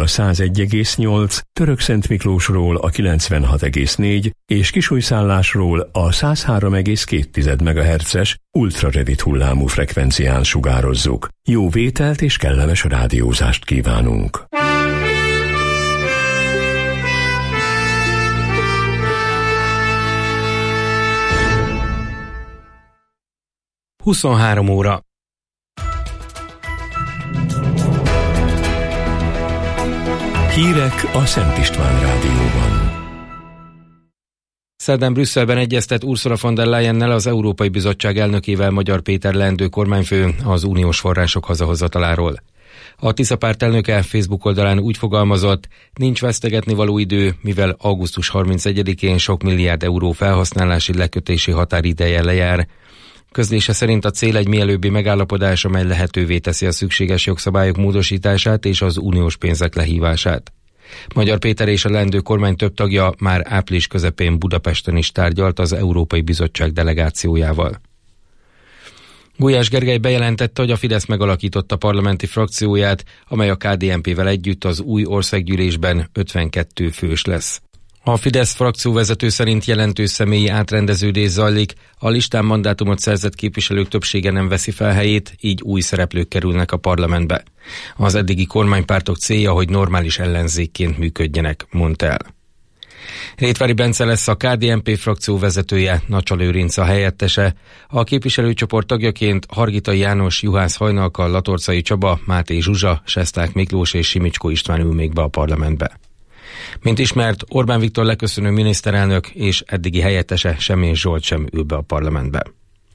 a 101,8, Törökszentmiklósról a 96,4 és Kisújszállásról a 103,2 MHz-es ultrarövid hullámú frekvencián sugározzuk. Jó vételt és kellemes rádiózást kívánunk! Huszonhárom óra. Hírek a Szent István Rádióban. Szerdán Brüsszelben egyeztet Ursula von der Leyennel, az Európai Bizottság elnökével Magyar Péter leendő kormányfő az uniós források hazahozataláról. A Tisza párt elnöke Facebook oldalán úgy fogalmazott, nincs vesztegetni való idő, mivel augusztus 31-én sok milliárd euró felhasználási lekötési határideje lejár. Közlése szerint a cél egy mielőbbi megállapodás, amely lehetővé teszi a szükséges jogszabályok módosítását és az uniós pénzek lehívását. Magyar Péter és a leendő kormány több tagja már április közepén Budapesten is tárgyalt az Európai Bizottság delegációjával. Gulyás Gergely bejelentette, hogy a Fidesz megalakította parlamenti frakcióját, amely a KDNP-vel együtt az új országgyűlésben 52 fős lesz. A Fidesz frakcióvezető szerint jelentős személyi átrendeződés zajlik, a listán mandátumot szerzett képviselők többsége nem veszi fel helyét, így új szereplők kerülnek a parlamentbe. Az eddigi kormánypártok célja, hogy normális ellenzékként működjenek, mondta el. Rétvári Bence lesz a KDNP frakció vezetője, Nacsa Lőrinc a helyettese. A képviselőcsoport tagjaként Hargitai János, Juhász Hajnalka, Latorcai Csaba, Máté Zsuzsa, Sesták Miklós és Simicskó István ül még be a parlamentbe. Mint ismert, Orbán Viktor leköszönő miniszterelnök és eddigi helyettese Semjén Zsolt sem ül be a parlamentbe.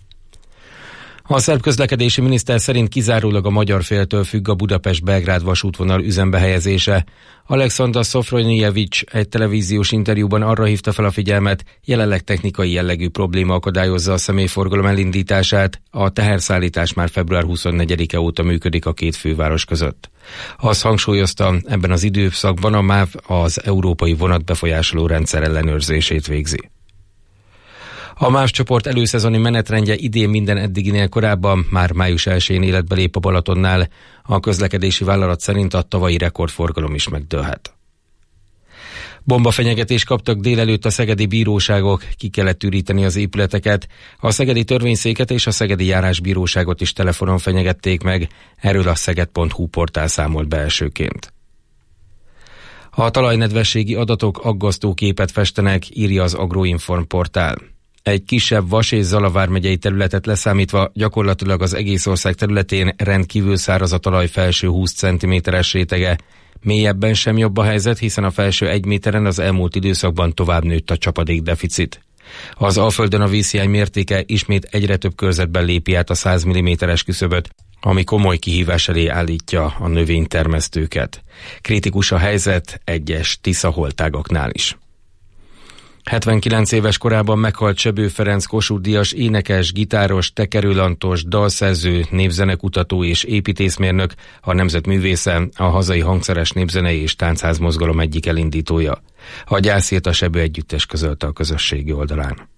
A szerb közlekedési miniszter szerint kizárólag a magyar féltől függ a Budapest-Belgrád vasútvonal üzembe helyezése. Alexander Szofronjevics egy televíziós interjúban arra hívta fel a figyelmet, jelenleg technikai jellegű probléma akadályozza a személyforgalom elindítását, a teherszállítás már február 24-e óta működik a két főváros között. Azt hangsúlyozta, ebben az időszakban a MÁV az európai vonatbefolyásoló rendszer ellenőrzését végzi. A MÁV csoport előszezoni menetrendje idén minden eddiginél korábban, már május 1-én életbe lép a Balatonnál. A közlekedési vállalat szerint a tavalyi rekordforgalom is megdőlhet. Bombafenyegetést kaptak délelőtt a szegedi bíróságok, ki kellett üríteni az épületeket. A szegedi törvényszéket és a szegedi járásbíróságot is telefonon fenyegették meg, erről a szeged.hu portál számolt be elsőként. A talajnedvességi adatok aggasztó képet festenek, írja az Agroinform portál. Egy kisebb Vas és Zala vármegyei területet leszámítva gyakorlatilag az egész ország területén rendkívül száraz a talaj felső 20 cm-es rétege. Mélyebben sem jobb a helyzet, hiszen a felső 1 méteren az elmúlt időszakban tovább nőtt a csapadékdeficit. Az Alföldön a vízhiány mértéke ismét egyre több körzetben lépi át a 100 mm-es küszöböt, ami komoly kihívás elé állítja a növénytermesztőket. Kritikus a helyzet egyes Tisza-holtágaknál is. 79 éves korában meghalt Sebő Ferenc Kossuth-díjas énekes, gitáros, tekerőlantos, dalszerző, népzenekutató és építészmérnök, a nemzetművésze, a hazai hangszeres népzenei és táncházmozgalom egyik elindítója. A gyászét a Sebő együttes közölte a közösségi oldalán.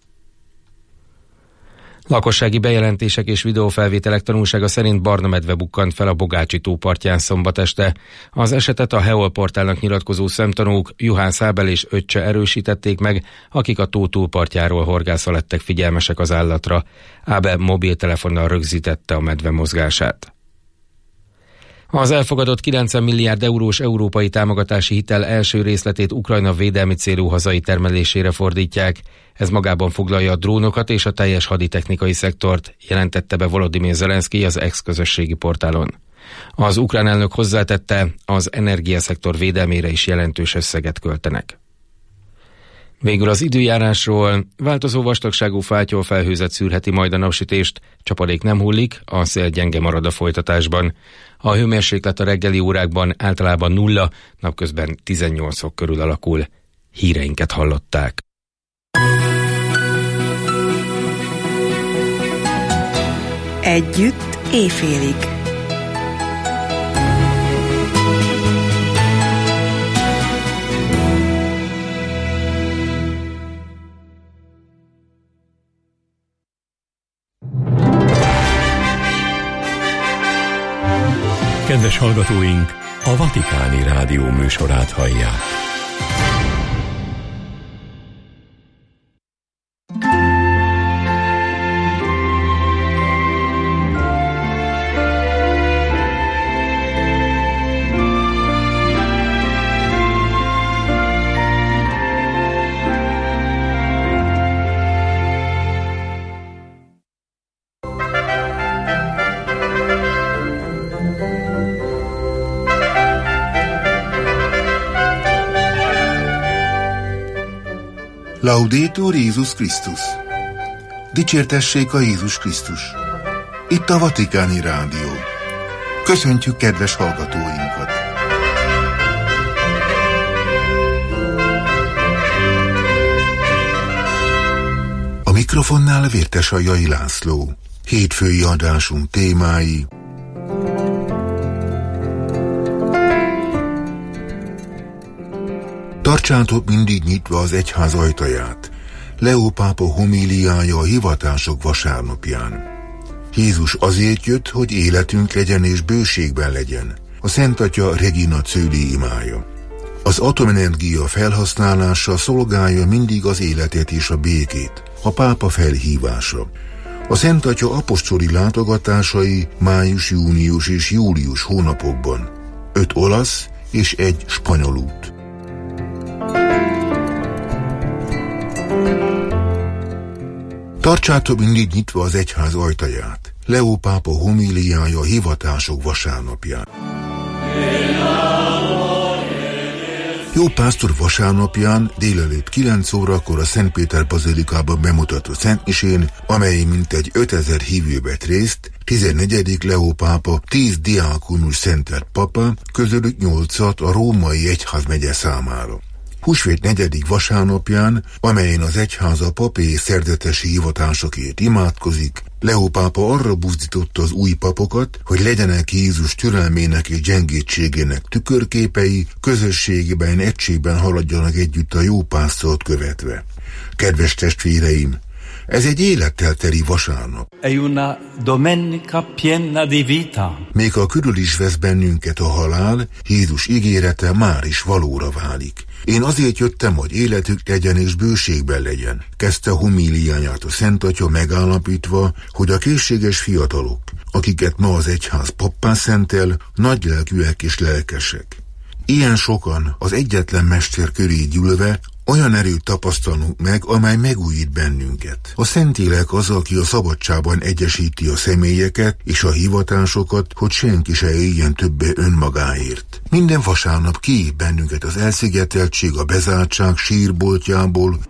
Lakossági bejelentések és videófelvételek tanúsága szerint barna medve bukkant fel a Bogácsi tó partján szombat este. Az esetet a Heol portálnak nyilatkozó szemtanúk Juhász Ábel és öccse erősítették meg, akik a tó túlpartjáról horgászva lettek figyelmesek az állatra. Ábel mobiltelefonnal rögzítette a medve mozgását. Az elfogadott 90 milliárd eurós európai támogatási hitel első részletét Ukrajna védelmi célú hazai termelésére fordítják. Ez magában foglalja a drónokat és a teljes haditechnikai szektort, jelentette be Volodymyr Zelenszkij az X-közösségi portálon. Az ukrán elnök hozzátette, az energiaszektor védelmére is jelentős összeget költenek. Végül az időjárásról: változó vastagságú fátyol felhőzet szűrheti majd a napsütést, csapadék nem hullik, a szél gyenge marad a folytatásban. A hőmérséklet a reggeli órákban általában 0, napközben 18 fok körül alakul. Híreinket hallották. Együtt éjfélig. Kedves hallgatóink, a Vatikáni Rádió műsorát hallják. Laudetur Jézus Krisztus! Dicsértessék a Jézus Krisztus! Itt a Vatikáni Rádió. Köszöntjük kedves hallgatóinkat! A mikrofonnál Vértesajai László. Hétfői adásunk témái: Tartsátok mindig nyitva az egyház ajtaját. Leó pápa homíliája a hivatások vasárnapján. Jézus azért jött, hogy életünk legyen és bőségben legyen. A Szent Atya Regina Coeli imája. Az atomenergia felhasználása szolgálja mindig az életet és a békét. A pápa felhívása. A Szent Atya apostoli látogatásai május, június és július hónapokban. 5 olasz és 1 spanyol út. Tartsátok mindig nyitva az egyház ajtaját. Leó pápa homíliája a hivatások vasárnapján. Jó pásztor vasárnapján délelőtt 9 órakor a Szent Péter bazilikában bemutatott szentmisén, amely mintegy 5000 hívő vett részt, 14. Leó pápa 10 diákonus szentelt papa, közülük 8-at a római egyházmegye számára. Húsvét 4. vasárnapján, amelyen az egyháza papi és szerzetesi hivatásokért imádkozik, Leó pápa arra buzdította az új papokat, hogy legyenek Jézus türelmének és gyengétségének tükörképei, közösségében, egységben haladjanak együtt a jó pásztort követve. Kedves testvéreim, ez egy élettel teli vasárnap. Még ha körül is vesz bennünket a halál, Jézus ígérete már is valóra válik. Én azért jöttem, hogy életük legyen és bőségben legyen, kezdte homíliáját a Szent Atya megállapítva, hogy a készséges fiatalok, akiket ma az egyház pappá szentel, nagylelkűek és lelkesek. Ilyen sokan az egyetlen mester köré gyűlve olyan erőt tapasztalunk meg, amely megújít bennünket. A Szentlélek az, aki a szabadságban egyesíti a személyeket és a hivatásokat, hogy senki se éljen többé önmagáért. Minden vasárnap kiív bennünket az elszigeteltség, a bezártság sírboltjából,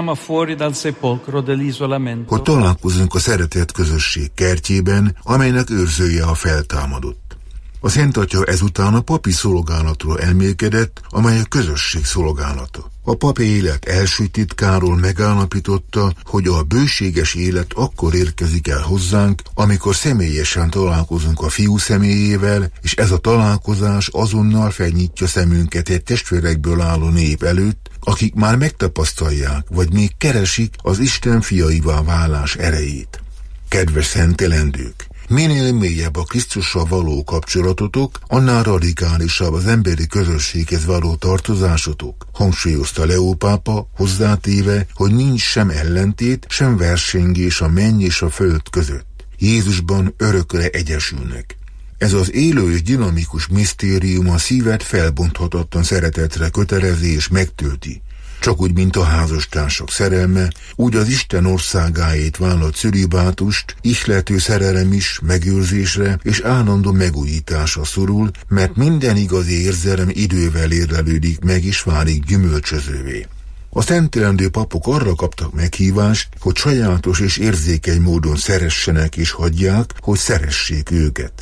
hogy találkozunk a szeretett közösség kertjében, amelynek őrzője a feltámadott. A Szent Atya ezután a papi szolgálatról elmélkedett, amely a közösség szolgálata. A papi élet első titkáról megállapította, hogy a bőséges élet akkor érkezik el hozzánk, amikor személyesen találkozunk a Fiú személyével, és ez a találkozás azonnal felnyitja szemünket egy testvérekből álló nép előtt, akik már megtapasztalják, vagy még keresik az Isten fiaivá válás erejét. Kedves szentelendők! Minél mélyebb a Krisztussal való kapcsolatotok, annál radikálisabb az emberi közösséghez való tartozásotok, hangsúlyozta Leó pápa, hozzátéve, hogy nincs sem ellentét, sem versengés a menny és a föld között. Jézusban örökre egyesülnek. Ez az élő és dinamikus misztérium a szívet felbonthatatlan szeretetre kötelezi és megtölti. Csak úgy, mint a házastársak szerelme, úgy az Isten országáért vállalt cölibátust, ihlető szerelem is megőrzésre és állandó megújításra szorul, mert minden igazi érzelem idővel érlelődik meg és válik gyümölcsözővé. A szentelendő papok arra kaptak meghívást, hogy sajátos és érzékeny módon szeressenek és hagyják, hogy szeressék őket.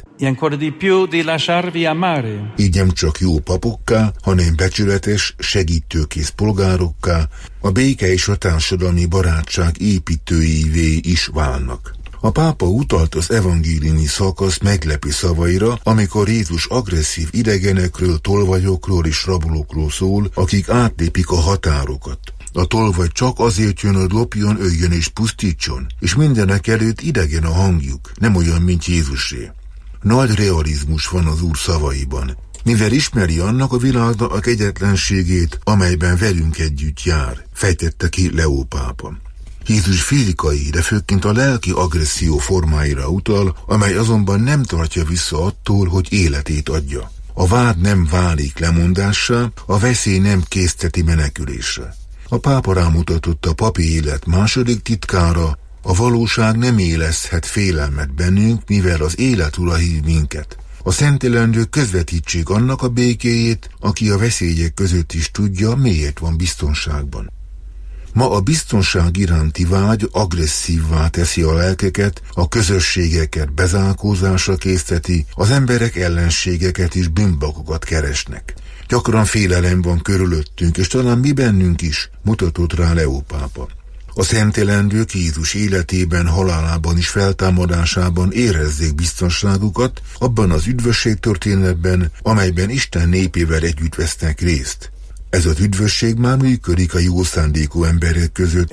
Így nem csak jó papokká, hanem becsületes, segítőkész polgárokká, a béke és a társadalmi barátság építőivé is válnak. A pápa utalt az evangéliumi szakasz meglepő szavaira, amikor Jézus agresszív idegenekről, tolvajokról és rabolókról szól, akik átlépik a határokat. A tolvaj csak azért jön, hogy lopjon, öljön és pusztítson, és mindenek előtt idegen a hangjuk, nem olyan, mint Jézusé. Nagy realizmus van az Úr szavaiban. mivel ismeri annak a világnak a kegyetlenségét, amelyben velünk együtt jár, fejtette ki Leó pápa. Jézus fizikai, de főként a lelki agresszió formáira utal, amely azonban nem tartja vissza attól, hogy életét adja. A vád nem válik lemondássá, a veszély nem készteti menekülésre. A pápa rámutatott a papi élet második titkára, a valóság nem éleszthet félelmet bennünk, mivel az élet ura hív minket. A szentelendők közvetítsék annak a békéjét, aki a veszélyek között is tudja, miért van biztonságban. Ma a biztonság iránti vágy agresszívvá teszi a lelkeket, a közösségeket bezárkózásra készteti, az emberek ellenségeket és bűnbakokat keresnek. Gyakran félelem van körülöttünk, és talán mi bennünk is, mutatott rá Leó pápa. A szentelendők Jézus életében, halálában és feltámadásában érezzék biztonságukat abban az üdvösségtörténetben, amelyben Isten népével együtt vesznek részt. Ez az üdvösség már működik a jó szándékú emberek között.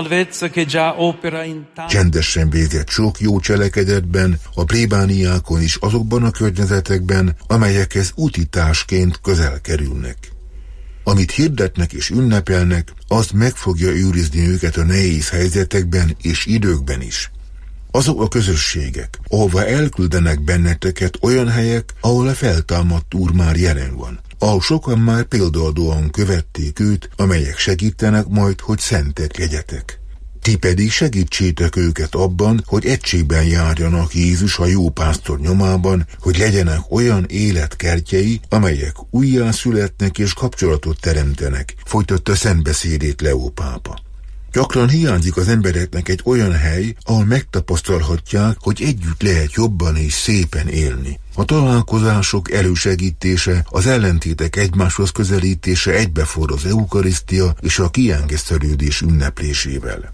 Csendesen végzett sok jó cselekedetben, a plébániákon és azokban a környezetekben, amelyekhez útitásként közel kerülnek. Amit hirdetnek és ünnepelnek, az meg fogja őrizni őket a nehéz helyzetekben és időkben is. Azok a közösségek, ahova elküldenek benneteket, olyan helyek, ahol a feltámadt Úr már jelen van, ahol sokan már példaadóan követték őt, amelyek segítenek majd, hogy szentek legyetek. Ti pedig segítsétek őket abban, hogy egységben járjanak Jézus a jó pásztor nyomában, hogy legyenek olyan életkertjei, amelyek újjászületnek és kapcsolatot teremtenek, folytatta szentbeszédét Leó pápa. Gyakran hiányzik az embereknek egy olyan hely, ahol megtapasztalhatják, hogy együtt lehet jobban és szépen élni. A találkozások elősegítése, az ellentétek egymáshoz közelítése egybeforr az eukarisztia és a kiengesztelődés ünneplésével.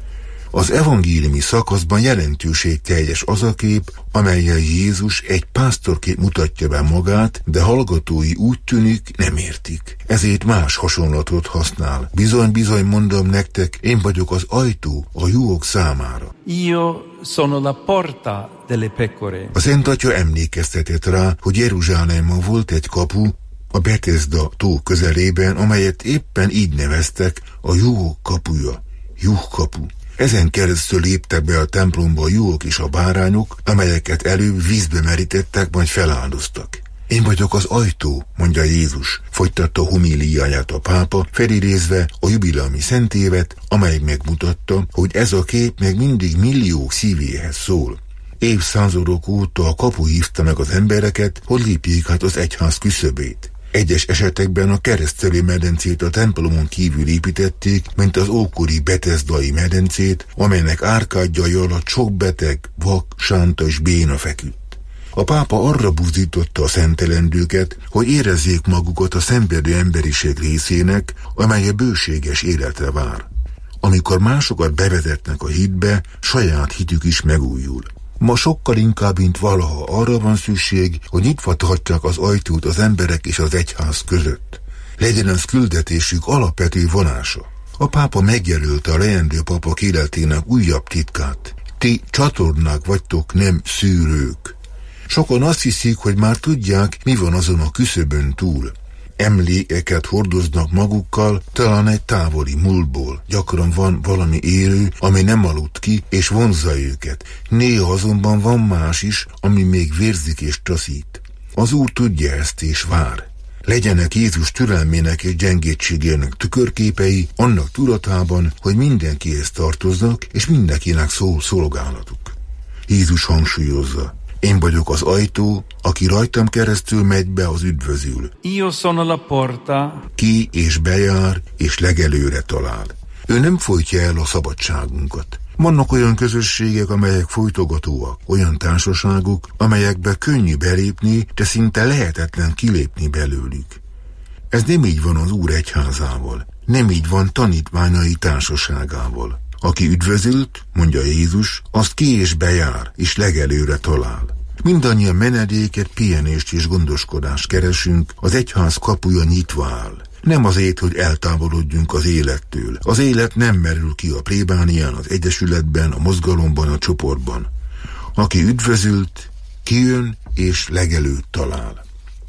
Az evangéliumi szakaszban jelentőségteljes az a kép, amellyel Jézus egy pásztorként mutatja be magát, de hallgatói úgy tűnik, nem értik. Ezért más hasonlatot használ. Bizony mondom nektek, én vagyok az ajtó a juhok számára. Io sono la porta delle pecore. A Szent Atya emlékeztetett rá, hogy Jeruzsálemben volt egy kapu, a Betesda tó közelében, amelyet éppen így neveztek, a juhok kapuja, juhkapu. Ezen keresztül léptek be a templomba a juhok és a bárányok, amelyeket előbb vízbe merítettek, majd feláldoztak. Én vagyok az ajtó, mondja Jézus, folytatta homíliáját a pápa, felidézve a jubileumi szentévet, amely megmutatta, hogy ez a kép meg mindig milliók szívéhez szól. Évszázadok óta a kapu hívta meg az embereket, hogy lépjék át az egyház küszöbét. Egyes esetekben a keresztelő medencét a templomon kívül építették, mint az ókori betesdai medencét, amelynek árkádjai alatt sok beteg, vak, sánta és béna feküdt. A pápa arra buzdította a szentelendőket, hogy érezzék magukat a szenvedő emberiség részének, amely a bőséges életre vár. Amikor másokat bevezetnek a hitbe, saját hitük is megújul. Ma sokkal inkább, mint valaha arra van szükség, hogy nyitva tartják az ajtót az emberek és az egyház között. Legyen ez küldetésük alapvető vonása. A pápa megjelölte a leendő papok életének újabb titkát. Ti csatornák vagytok, nem szűrők. Sokan azt hiszik, hogy már tudják, mi van azon a küszöbön túl. Emlékeket hordoznak magukkal, talán egy távoli múltból. Gyakran van valami élő, ami nem aludt ki, és vonzza őket. Néha azonban van más is, ami még vérzik és taszít. Az Úr tudja ezt és vár. Legyenek Jézus türelmének és gyengétségének tükörképei, annak tudatában, hogy mindenkihez tartoznak, és mindenkinek szól szolgálatuk. Jézus hangsúlyozza: én vagyok az ajtó, aki rajtam keresztül megy be, az üdvözül. Io sono la porta. Ki és bejár, és legelőre talál. Ő nem folytja el a szabadságunkat. Vannak olyan közösségek, amelyek folytogatóak, olyan társaságok, amelyekbe könnyű belépni, de szinte lehetetlen kilépni belőlük. Ez nem így van az Úr egyházával, nem így van tanítványai társaságával. Aki üdvözült, mondja Jézus, azt ki és bejár, és legelőre talál. Mindannyian menedéket, pihenést és gondoskodást keresünk, az egyház kapuja nyitva áll. Nem azért, hogy eltávolodjunk az élettől. Az élet nem merül ki a plébánián, az egyesületben, a mozgalomban, a csoportban. Aki üdvözült, kijön és legelőtt talál.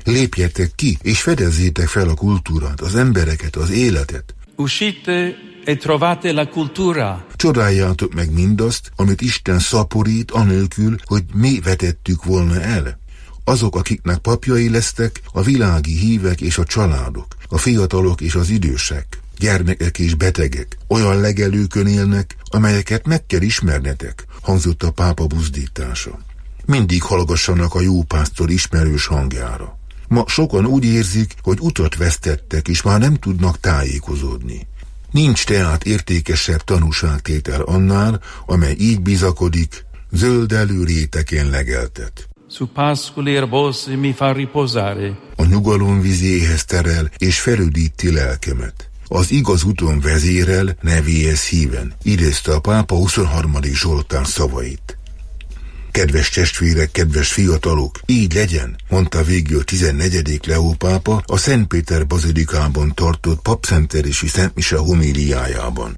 Lépjetek ki, és fedezzétek fel a kultúrát, az embereket, az életet. Uscite e trovate la cultura. Csodáljátok meg mindazt, amit Isten szaporít, anélkül, hogy mi vetettük volna el. Azok, akiknek papjai lesztek, a világi hívek és a családok, a fiatalok és az idősek, gyermekek és betegek, olyan legelőkön élnek, amelyeket meg kell ismernetek, hangzott a pápa buzdítása. Mindig hallgassanak a jó pásztor ismerős hangjára. Ma sokan úgy érzik, hogy utat vesztettek, és már nem tudnak tájékozódni. Nincs tehát értékesebb tanúságtétel annál, amely így bizakodik, zöldelő réteken legeltet. Su pascoli erbosi mi fa riposare. A nyugalom vizéhez terel, és felüdíti lelkemet. Az igaz úton vezérel, nevéhez híven, idézte a pápa 23. Zsoltár szavait. Kedves testvérek, kedves fiatalok, így legyen, mondta végül 14. Leó pápa a Szentpéter bazilikában tartott papszentelési szentmise homíliájában.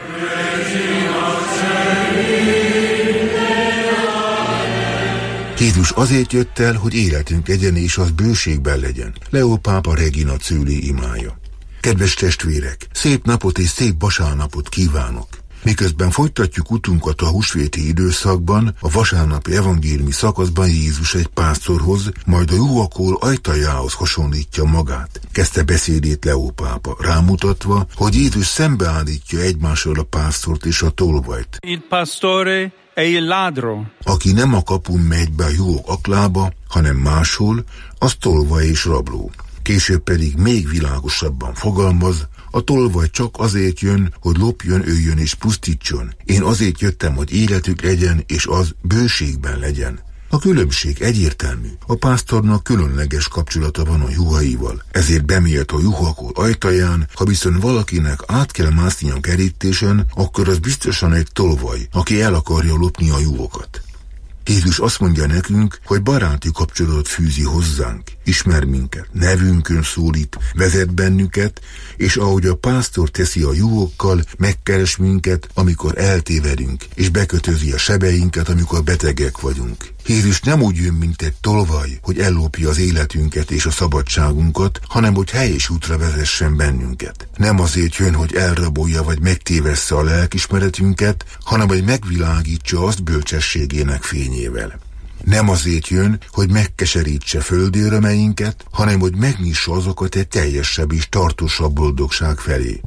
Jézus azért jött el, hogy életünk legyen, és az bőségben legyen. Leó pápa Regina Coeli imája. Kedves testvérek, szép napot és szép vasárnapot kívánok! Miközben folytatjuk utunkat a húsvéti időszakban, a vasárnapi evangéliumi szakaszban Jézus egy pásztorhoz, majd a juhakol ajtajához hasonlítja magát. Kezdte beszédét Leó pápa, rámutatva, hogy Jézus szembeállítja egymással a pásztort és a tolvajt. Il pastore e il ladro. Aki nem a kapun megy be a juhok aklába, hanem máshol, az tolvaj és rabló. Később pedig még világosabban fogalmaz, a tolvaj csak azért jön, hogy lopjon, öljön és pusztítson. Én azért jöttem, hogy életük legyen, és az bőségben legyen. A különbség egyértelmű. A pásztornak különleges kapcsolata van a juhaival. Ezért bemélt a juhakol ajtaján, ha viszont valakinek át kell mászni a kerítésen, akkor az biztosan egy tolvaj, aki el akarja lopni a juhokat. Jézus azt mondja nekünk, hogy baráti kapcsolatot fűzi hozzánk, ismer minket, nevünkön szólít, vezet bennünket, és ahogy a pásztor teszi a juhokkal, megkeres minket, amikor eltévedünk, és bekötözi a sebeinket, amikor betegek vagyunk. Jézus nem úgy jön, mint egy tolvaj, hogy ellopja az életünket és a szabadságunkat, hanem hogy helyes útra vezessen bennünket. Nem azért jön, hogy elrabolja vagy megtévessze a lelkismeretünket, hanem hogy megvilágítsa azt bölcsességének fényével. Nem azért jön, hogy megkeserítse földi örömeinket, hanem hogy megnyissa azokat egy teljesebb és tartósabb boldogság felé.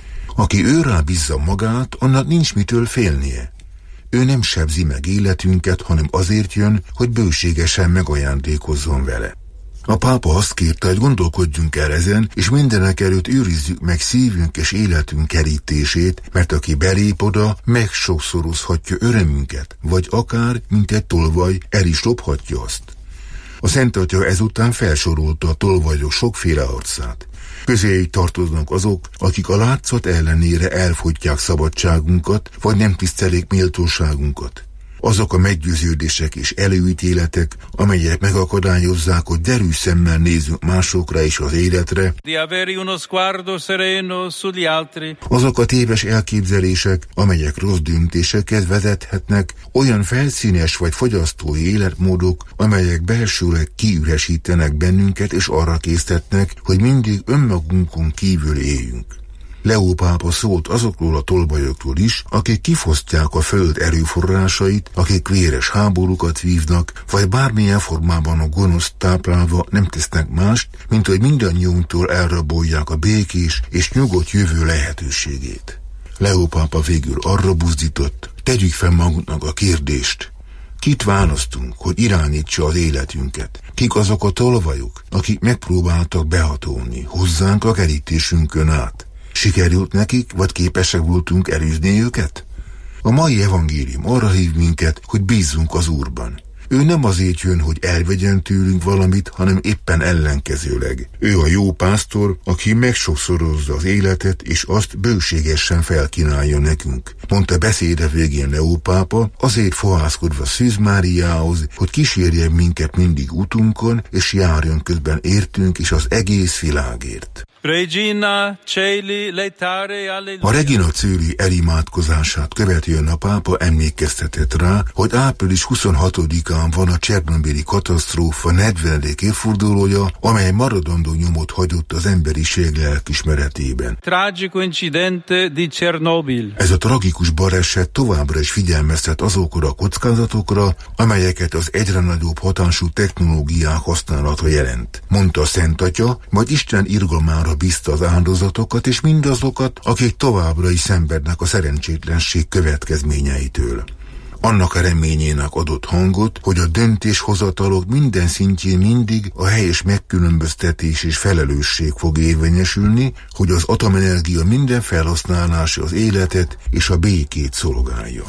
Aki őrá bízza magát, annak nincs mitől félnie. Ő nem sebzi meg életünket, hanem azért jön, hogy bőségesen megajándékozzon vele. A pápa azt kérte, hogy gondolkodjunk el ezen, és mindenek előtt őrizzük meg szívünk és életünk kerítését, mert aki belép oda, megsokszorozhatja örömünket, vagy akár, mint egy tolvaj, el is lophatja azt. A Szent Atya ezután felsorolta a tolvajok sokféle arcát. Közéjük tartoznak azok, akik a látszat ellenére elfogyják szabadságunkat, vagy nem tisztelik méltóságunkat. Azok a meggyőződések és előítéletek, amelyek megakadályozzák, hogy derűs szemmel nézzünk másokra és az életre. Azok a téves elképzelések, amelyek rossz döntésekhez vezethetnek, olyan felszínes vagy fogyasztói életmódok, amelyek belsőleg kiüresítenek bennünket és arra késztetnek, hogy mindig önmagunkon kívül éljünk. Leó pápa szólt azokról a tolvajokról is, akik kifosztják a föld erőforrásait, akik véres háborúkat vívnak, vagy bármilyen formában a gonoszt táplálva nem tesznek mást, mint hogy mindannyiunktól elrabolják a békés és nyugodt jövő lehetőségét. Leó pápa végül arra buzdított, tegyük fel magunknak a kérdést. Kit választunk, hogy irányítsa az életünket? Kik azok a tolvajok, akik megpróbáltak behatolni hozzánk a kerítésünkön át? Sikerült nekik, vagy képesek voltunk elűzni őket? A mai evangélium arra hív minket, hogy bízzunk az Úrban. Ő nem azért jön, hogy elvegyen tőlünk valamit, hanem éppen ellenkezőleg. Ő a jó pásztor, aki megsokszorozza az életet, és azt bőségesen felkínálja nekünk. Mondta beszéde végén Leó pápa, azért fohászkodva Szűz Máriához, hogy kísérjen minket mindig útunkon, és járjon közben értünk és az egész világért. A Regina Coeli elimádkozását követően a pápa emlékeztetett rá, hogy április 26-án van a csernobili katasztrófa 40. évfordulója, amely maradandó nyomot hagyott az emberiség lelkismeretében. Ez a tragikus baleset továbbra is figyelmeztet azokra a kockázatokra, amelyeket az egyre nagyobb hatású technológiák használata jelent, mondta a Szent Atya, majd Isten irgalmára bízta az áldozatokat és mindazokat, akik továbbra is szenvednek a szerencsétlenség következményeitől. Annak a reményének adott hangot, hogy a döntéshozatalok minden szintjén mindig a helyes megkülönböztetés és felelősség fog érvényesülni, hogy az atomenergia minden felhasználása az életet és a békét szolgálja.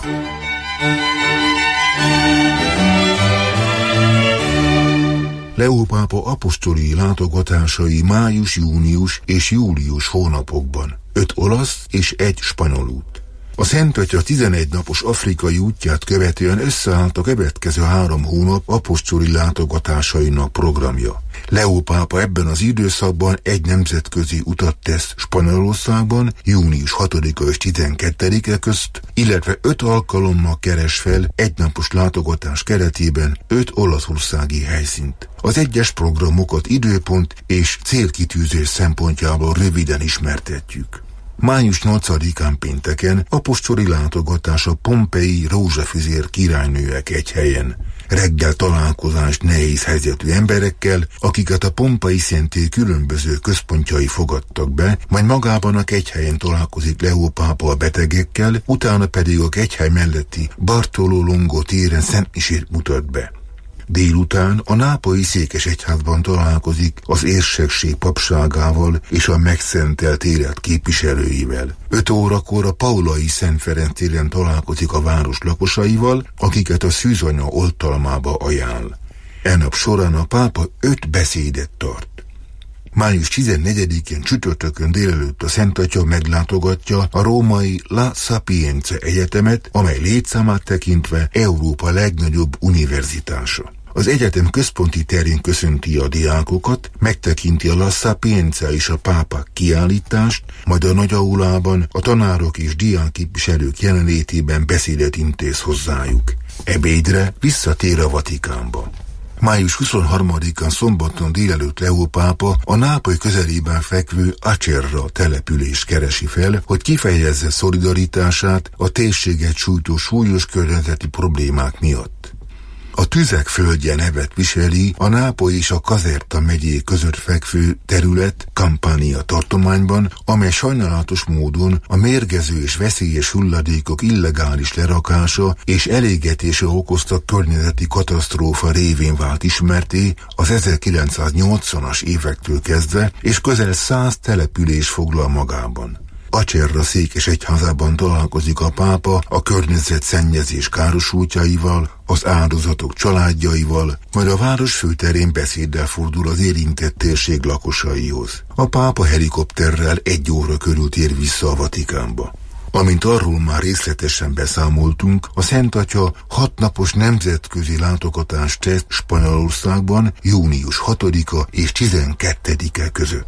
Leó pápa apostoli látogatásai május, június és július hónapokban, 5 olasz és 1 spanyol út. A Szent Atya 11 napos afrikai útját követően összeállt a következő 3 hónap apostoli látogatásainak programja. Leó pápa ebben az időszakban egy nemzetközi utat tesz Spanyolországban, június 6-a és 12-e közt, illetve 5 alkalommal keres fel egynapos látogatás keretében 5 olaszországi helyszínt. Az egyes programokat időpont és célkitűzés szempontjából röviden ismertetjük. Május 8-án pénteken apostoli látogatás a Pompei rózsafüzér királynőek egy helyen. Reggel találkozás nehéz helyzetű emberekkel, akiket a Pompei szentély különböző központjai fogadtak be, majd magában a kegyhelyen találkozik Leó pápa a betegekkel, utána pedig a kegyhely melletti Bartoló Longo téren szentmisét mutat be. Délután a nápolyi székesegyházban találkozik az érsekség papságával és a megszentelt élet képviselőivel. 5 órakor a Paulai Szent Ferenc téren találkozik a város lakosaival, akiket a szűzanya oltalmába ajánl. Enap során a pápa 5 beszédet tart. Május 14-én csütörtökön délelőtt a Szent Atya meglátogatja a római La Sapienza Egyetemet, amely létszámát tekintve Európa legnagyobb univerzitása. Az egyetem központi terén köszönti a diákokat, megtekinti a La Sapienza és a pápák kiállítást, majd a nagyaulában a tanárok és diákképviselők jelenlétében beszédet intéz hozzájuk. Ebédre visszatér a Vatikánba. Május 23-án szombaton délelőtt Leó pápa a Nápoly közelében fekvő Acerra települést keresi fel, hogy kifejezze szolidaritását a térséget sújtó súlyos környezeti problémák miatt. A Tüzek földje nevet viseli a Nápoly és a Caserta megyék között fekvő terület Campania tartományban, amely sajnálatos módon a mérgező és veszélyes hulladékok illegális lerakása és elégetése okozta környezeti katasztrófa révén vált ismerté az 1980-as évektől kezdve, és közel 100 település foglal magában. Acerra székesegyházában találkozik a pápa a környezetszennyezés károsultjaival, az áldozatok családjaival, majd a város főterén beszéddel fordul az érintett térség lakosaihoz. A pápa helikopterrel 1 óra körül tér vissza a Vatikánba. Amint arról már részletesen beszámoltunk, a Szent Atya 6 napos nemzetközi látogatást tett Spanyolországban június 6-a és 12-e között.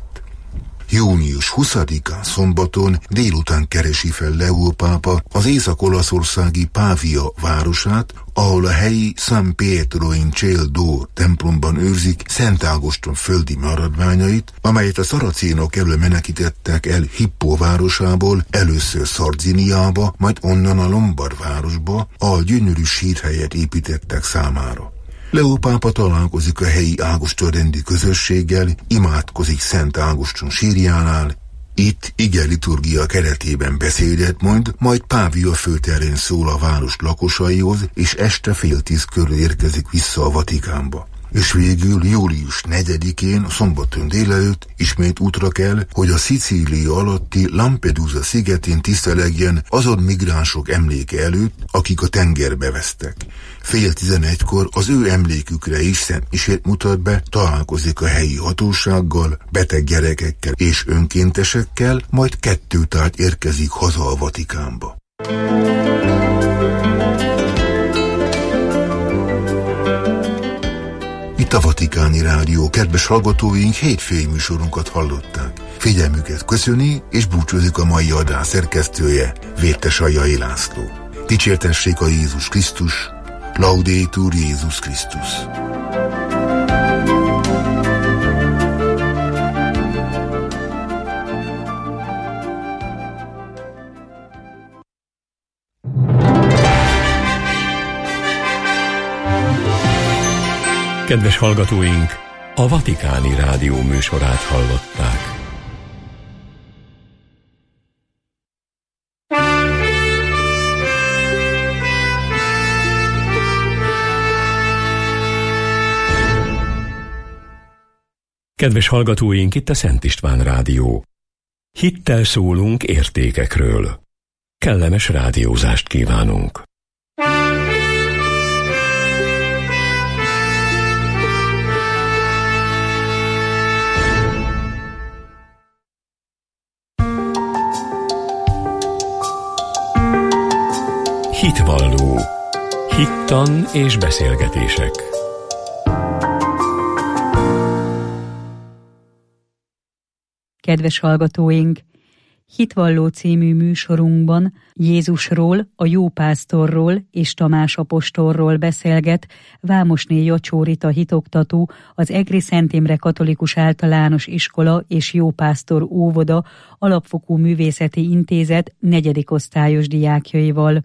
Június 20-án szombaton délután keresi fel Leó pápa az észak-olaszországi Pavia városát, ahol a helyi San Pietro in Ciel d'Oro templomban őrzik Szent Ágoston földi maradványait, amelyet a szaracénok elől menekítettek el Hippo városából, először Szardiniába, majd onnan a Lombard városba, ahol gyönyörű sírhelyet építettek számára. Leó pápa találkozik a helyi Ágoston-rendi közösséggel, imádkozik Szent Ágoston sírjánál, itt igeliturgia keretében beszédet mond, majd Pavia főterén szól a város lakosaihoz, és este 9:30 körül érkezik vissza a Vatikánba. És végül július 4-én, szombaton délelőtt ismét útra kell, hogy a Szicília alatti Lampedusa szigetén tisztelegjen azon migránsok emléke előtt, akik a tengerbe vesztek. 10:30-kor az ő emlékükre is szentmisét mutat be, találkozik a helyi hatósággal, beteg gyerekekkel és önkéntesekkel, majd 2-tát érkezik haza a Vatikánba. Itt a Vatikáni Rádió, kedves hallgatóink, hétfői műsorunkat hallották. Figyelmüket köszöni és búcsúzik a mai adás szerkesztője, Vértes Aljai László. Dicsértessék a Jézus Krisztus, Laudetur Jézus Krisztus. Kedves hallgatóink, a Vatikáni Rádió műsorát hallották. Kedves hallgatóink, itt a Szent István Rádió. Hittel szólunk értékekről. Kellemes rádiózást kívánunk. Hitvalló. Hittan és beszélgetések. Kedves hallgatóink! Hitvalló című műsorunkban Jézusról, a jó pásztorról és Tamás apostolról beszélget Vámosné Jacsó Rita hitoktató, az Egri Szent Imre Katolikus Általános Iskola és Jó Pásztor Óvoda Alapfokú Művészeti Intézet 4. osztályos diákjaival.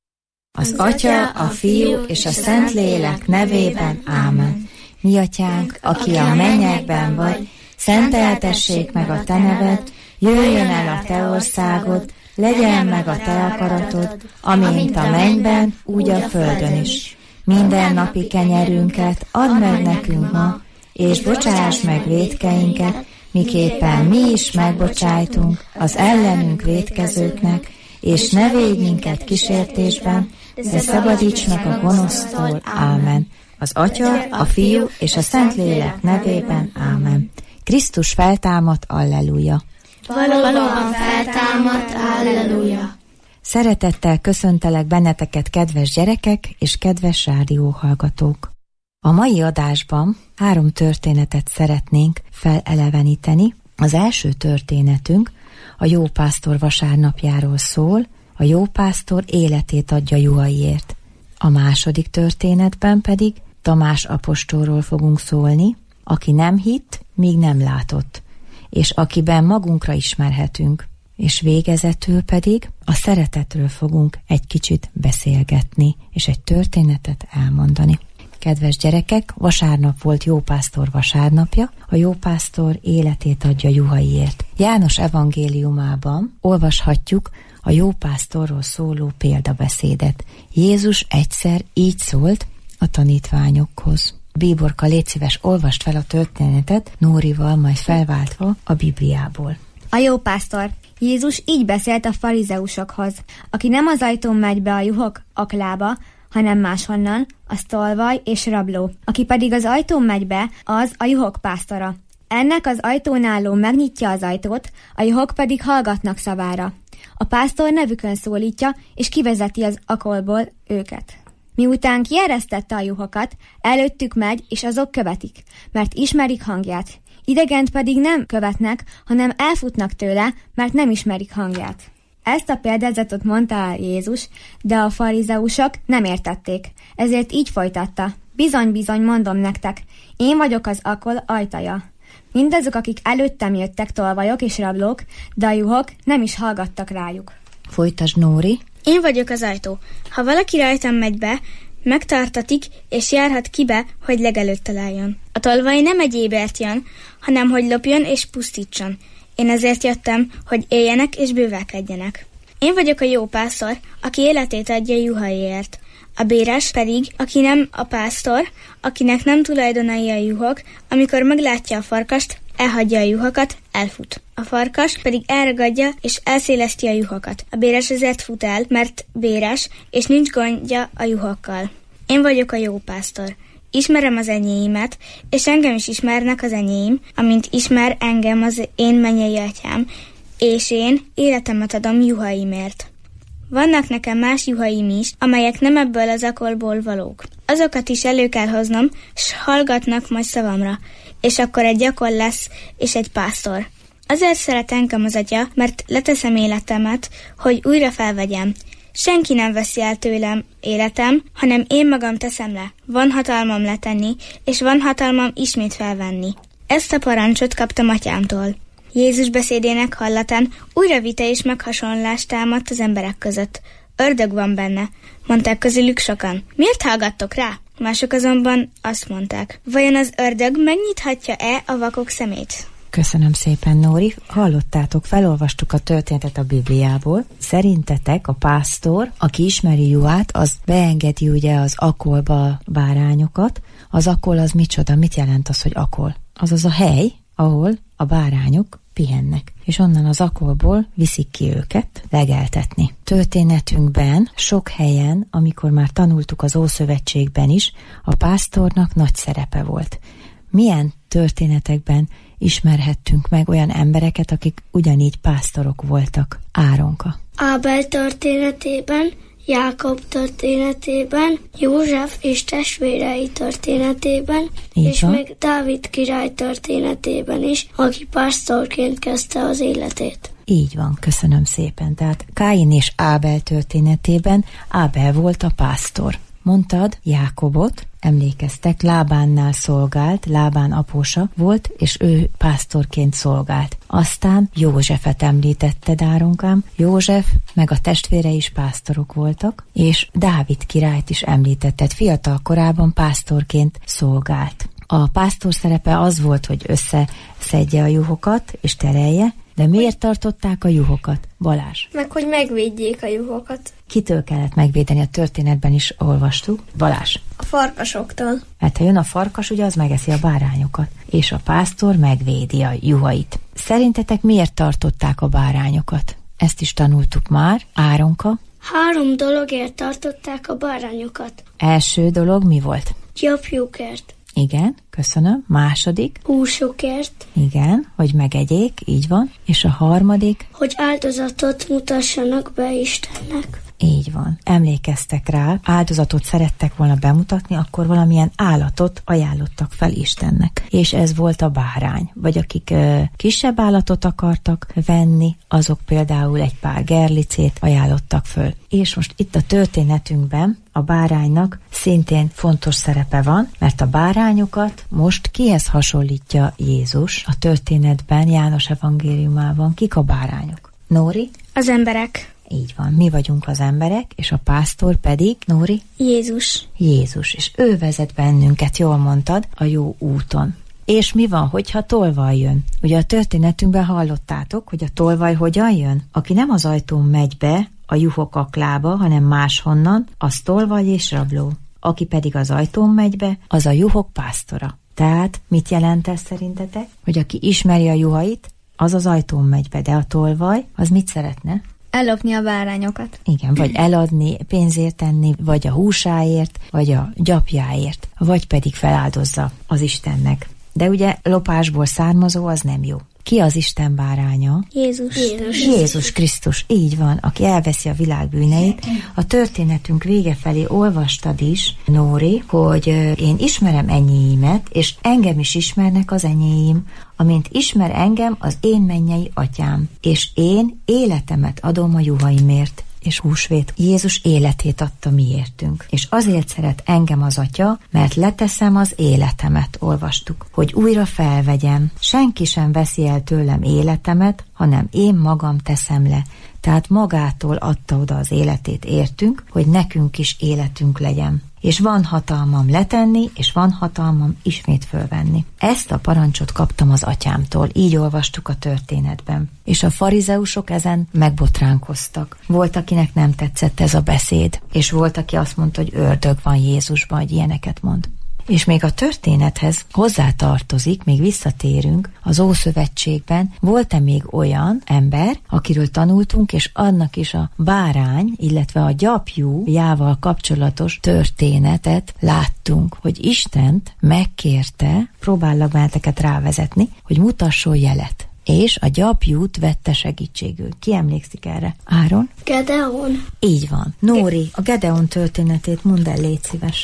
Az Atya, a Fiú és a Szentlélek nevében. Ámen. Mi atyánk, aki a mennyekben vagy, szenteltessék meg a te neved, jöjjön el a te országod, legyen meg a te akaratod, amint a mennyben, úgy a földön is. Minden napi kenyerünket add meg nekünk ma, és bocsáss meg vétkeinket, miképpen mi is megbocsájtunk az ellenünk vétkezőknek, és ne védj minket kísértésben, de szabadíts meg a gonosztól. Ámen. Az Atya, a Fiú és a Szentlélek nevében. Ámen. Krisztus feltámadt, alleluja. Valóban feltámadt, alleluja. Szeretettel köszöntelek benneteket, kedves gyerekek és kedves rádióhallgatók. A mai adásban 3 történetet szeretnénk feleleveníteni. Az első történetünk a jó pásztor vasárnapjáról szól, a jó pásztor életét adja juhaiért. A második történetben pedig Tamás apostolról fogunk szólni, aki nem hitt, míg nem látott, és akiben magunkra ismerhetünk, és végezetül pedig a szeretetről fogunk egy kicsit beszélgetni, és egy történetet elmondani. Kedves gyerekek, vasárnap volt jó pásztor vasárnapja, a jó pásztor életét adja juhaiért. János evangéliumában olvashatjuk a jó pásztorról szóló példabeszédet. Jézus egyszer így szólt a tanítványokhoz. Bíborka, légy szíves, olvast fel a történetet Nórival, majd felváltva a Bibliából. A jó pásztor. Jézus így beszélt a farizeusokhoz. Aki nem az ajtón megy be a juhok aklába, hanem máshonnan, az tolvaj és rabló. Aki pedig az ajtón megy be, az a juhok pásztora. Ennek az ajtón álló megnyitja az ajtót, a juhok pedig hallgatnak szavára. A pásztor nevükön szólítja, és kivezeti az akolból őket. Miután kieresztette a juhokat, előttük megy, és azok követik, mert ismerik hangját. Idegent pedig nem követnek, hanem elfutnak tőle, mert nem ismerik hangját. Ezt a példázatot mondta el Jézus, de a farizeusok nem értették, ezért így folytatta. Bizony-bizony mondom nektek, én vagyok az akol ajtaja. Mindazok, akik előttem jöttek, tolvajok és rablók, de a juhok nem is hallgattak rájuk. Folytasd, Nóri. Én vagyok az ajtó. Ha valaki rajtam megy be, megtartatik, és járhat ki be, hogy legelőtt találjon. A tolvaj nem egy ébert jön, hanem hogy lopjon és pusztítson. Én ezért jöttem, hogy éljenek és bővelkedjenek. Én vagyok a jó pásztor, aki életét adja juhaiért. A béres pedig, aki nem a pásztor, akinek nem tulajdonai a juhok, amikor meglátja a farkast, elhagyja a juhokat, elfut. A farkas pedig elragadja és elszéleszti a juhokat. A béres ezért fut el, mert béres, és nincs gondja a juhokkal. Én vagyok a jó pásztor. Ismerem az enyéimet, és engem is ismernek az enyéim, amint ismer engem az én mennyei atyám, és én életemet adom juhaimért. Vannak nekem más juhaim is, amelyek nem ebből az akolból valók. azokat is elő kell hoznom, s hallgatnak majd szavamra, és akkor egy gyakor lesz, és egy pásztor. Azért szeret engem az Atya, mert leteszem életemet, hogy újra felvegyem. Senki nem veszi el tőlem életem, hanem én magam teszem le. Van hatalmam letenni, és van hatalmam ismét felvenni. Ezt a parancsot kaptam Atyámtól. Jézus beszédének hallatán újra vita és meghasonlás támadt az emberek között. Ördög van benne, mondták közülük sokan. Miért hallgattok rá? Mások azonban azt mondták. Vajon az ördög megnyithatja-e a vakok szemét? Köszönöm szépen, Nóri. Hallottátok, felolvastuk a történetet a Bibliából. Szerintetek a pásztor, aki ismeri Juhát, az beengedi ugye az akolba a bárányokat. Az akol az micsoda? Mit jelent az, hogy akol? Az a hely, ahol a bárányok pihennek, és onnan az akolból viszik ki őket legeltetni. Történetünkben sok helyen, amikor már tanultuk az Ószövetségben is, a pásztornak nagy szerepe volt. Milyen történetekben ismerhettünk meg olyan embereket, akik ugyanígy pásztorok voltak? Áronka. Ábel történetében, Jákob történetében, József és testvérei történetében, és még Dávid király történetében is, aki pásztorként kezdte az életét. Így van, köszönöm szépen. Tehát Káin és Ábel történetében Ábel volt a pásztor. Mondtad Jákobot, emlékeztek, Lábánnál szolgált, Lábán apósa volt, és ő pásztorként szolgált. Aztán Józsefet említetted, Áronkám. József meg a testvére is pásztorok voltak, és Dávid királyt is említetted, fiatal korában pásztorként szolgált. A pásztor szerepe az volt, hogy összeszedje a juhokat és terelje, de miért tartották a juhokat? Balázs. Meg hogy megvédjék a juhokat. Kitől kellett megvédeni? A történetben is olvastuk. Balázs. A farkasoktól. Mert ha jön a farkas, ugye az megeszi a bárányokat, és a pásztor megvédi a juhait. Szerintetek miért tartották a bárányokat? Ezt is tanultuk már. Áronka. 3 dologért tartották a bárányokat. Első dolog mi volt? Gyapjukért. Igen, köszönöm. Második? Húsukért. Igen, hogy megegyék, így van. És a harmadik? Hogy áldozatot mutassanak be Istennek. Így van. Emlékeztek rá, áldozatot szerettek volna bemutatni, akkor valamilyen állatot ajánlottak fel Istennek. És ez volt a bárány. Vagy akik kisebb állatot akartak venni, azok például egy pár gerlicét ajánlottak föl. És most itt a történetünkben a báránynak szintén fontos szerepe van, mert a bárányokat most kihez hasonlítja Jézus a történetben, János evangéliumában? Kik a bárányok? Nóri? Az emberek. Így van, mi vagyunk az emberek, és a pásztor pedig, Nóri? Jézus. Jézus, és ő vezet bennünket, jól mondtad, a jó úton. És mi van, hogyha tolvaj jön? Ugye a történetünkben hallottátok, hogy a tolvaj hogyan jön? Aki nem az ajtón megy be a juhok aklába, hanem máshonnan, az tolvaj és rabló. Aki pedig az ajtón megy be, az a juhok pásztora. Tehát mit jelent ez szerintetek? Hogy aki ismeri a juhait, az az ajtón megy be, de a tolvaj, az mit szeretne? Ellopni a bárányokat. Igen, vagy eladni, pénzért tenni, vagy a húsáért, vagy a gyapjáért, vagy pedig feláldozza az Istennek. De ugye lopásból származó az nem jó. Ki az Isten báránya? Jézus. Jézus Krisztus, így van, aki elveszi a világ bűneit. A történetünk vége felé olvastad is, Nóri, hogy én ismerem enyéimet, és engem is ismernek az enyéim, amint ismer engem az én mennyei atyám, és én életemet adom a juhaimért. És húsvét. Jézus életét adta miértünk. És azért szeret engem az Atya, mert leteszem az életemet, olvastuk, hogy újra felvegyem. Senki sem veszi el tőlem életemet, hanem én magam teszem le. Tehát magától adta oda az életét értünk, hogy nekünk is életünk legyen. És van hatalmam letenni, és van hatalmam ismét fölvenni. Ezt a parancsot kaptam az atyámtól, így olvastuk a történetben. És a farizeusok ezen megbotránkoztak. Volt, akinek nem tetszett ez a beszéd, és volt, aki azt mondta, hogy ördög van Jézusban, hogy ilyeneket mond. És még a történethez hozzátartozik, még visszatérünk, az Ószövetségben volt-e még olyan ember, akiről tanultunk, és annak is a bárány, illetve a gyapjújával kapcsolatos történetet láttunk, hogy Istent megkérte, próbállak benneteket rávezetni, hogy mutasson jelet. És a gyapjút vette segítségül. Ki emlékszik erre? Áron? Gedeon. Így van. Nóri, a Gedeon történetét mondd el, légy szíves.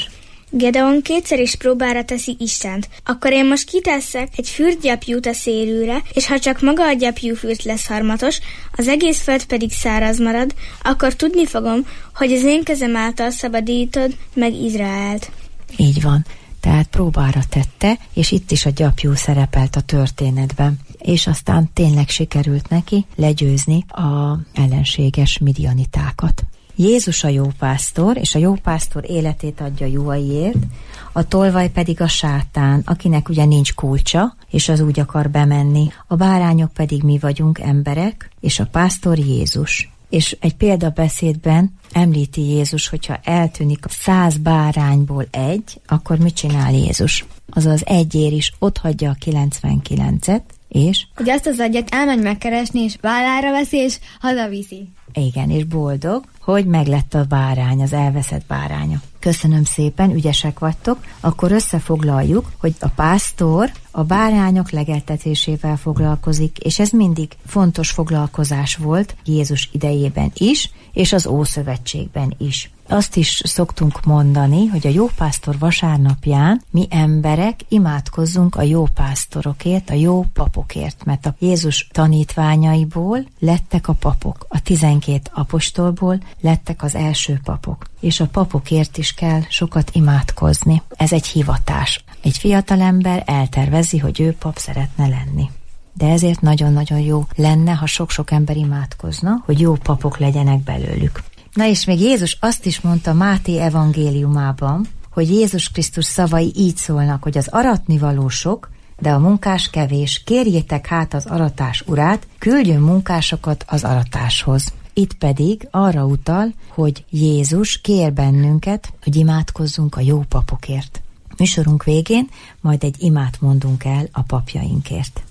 Gedeon kétszer is próbára teszi Istent. Akkor én most kiteszek egy fürdgyapjút a szélűre, és ha csak maga a gyapjúfürt lesz harmatos, az egész föld pedig száraz marad, akkor tudni fogom, hogy az én kezem által szabadítod meg Izraelt. Így van. Tehát próbára tette, és itt is a gyapjú szerepelt a történetben. És aztán tényleg sikerült neki legyőzni a ellenséges midianitákat. Jézus a jó pásztor, és a jó pásztor életét adja juhaiért, a tolvaj pedig a sátán, akinek ugye nincs kulcsa, és az úgy akar bemenni. A bárányok pedig mi vagyunk, emberek, és a pásztor Jézus. És egy példabeszédben említi Jézus, hogyha eltűnik a 100 bárányból egy, akkor mit csinál Jézus? Azaz egyért is otthagyja a 99-et, és... hogy azt az agyat elmegy megkeresni, és vállára veszi, és hazaviszi. Igen, és boldog, hogy meglett a bárány, az elveszett báránya. Köszönöm szépen, ügyesek vagytok. Akkor összefoglaljuk, hogy a pásztor a bárányok legeltetésével foglalkozik, és ez mindig fontos foglalkozás volt Jézus idejében is, és az Ószövetségben is. Azt is szoktunk mondani, hogy a jó pásztor vasárnapján mi emberek imádkozzunk a jó pásztorokért, a jó papokért, mert a Jézus tanítványaiból lettek a papok, a 12 apostolból lettek az első papok. És a papokért is kell sokat imádkozni. Ez egy hivatás. Egy fiatalember eltervezi, hogy ő pap szeretne lenni. De ezért nagyon-nagyon jó lenne, ha sok-sok ember imádkozna, hogy jó papok legyenek belőlük. Na és még Jézus azt is mondta Máté evangéliumában, hogy Jézus Krisztus szavai így szólnak, hogy az aratnivaló sok, de a munkás kevés, kérjétek hát az aratás urát, küldjön munkásokat az aratáshoz. Itt pedig arra utal, hogy Jézus kér bennünket, hogy imádkozzunk a jó papokért. Műsorunk végén majd egy imát mondunk el a papjainkért.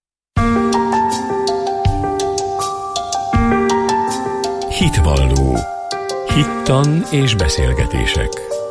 Hitvalló. Hittan és beszélgetések.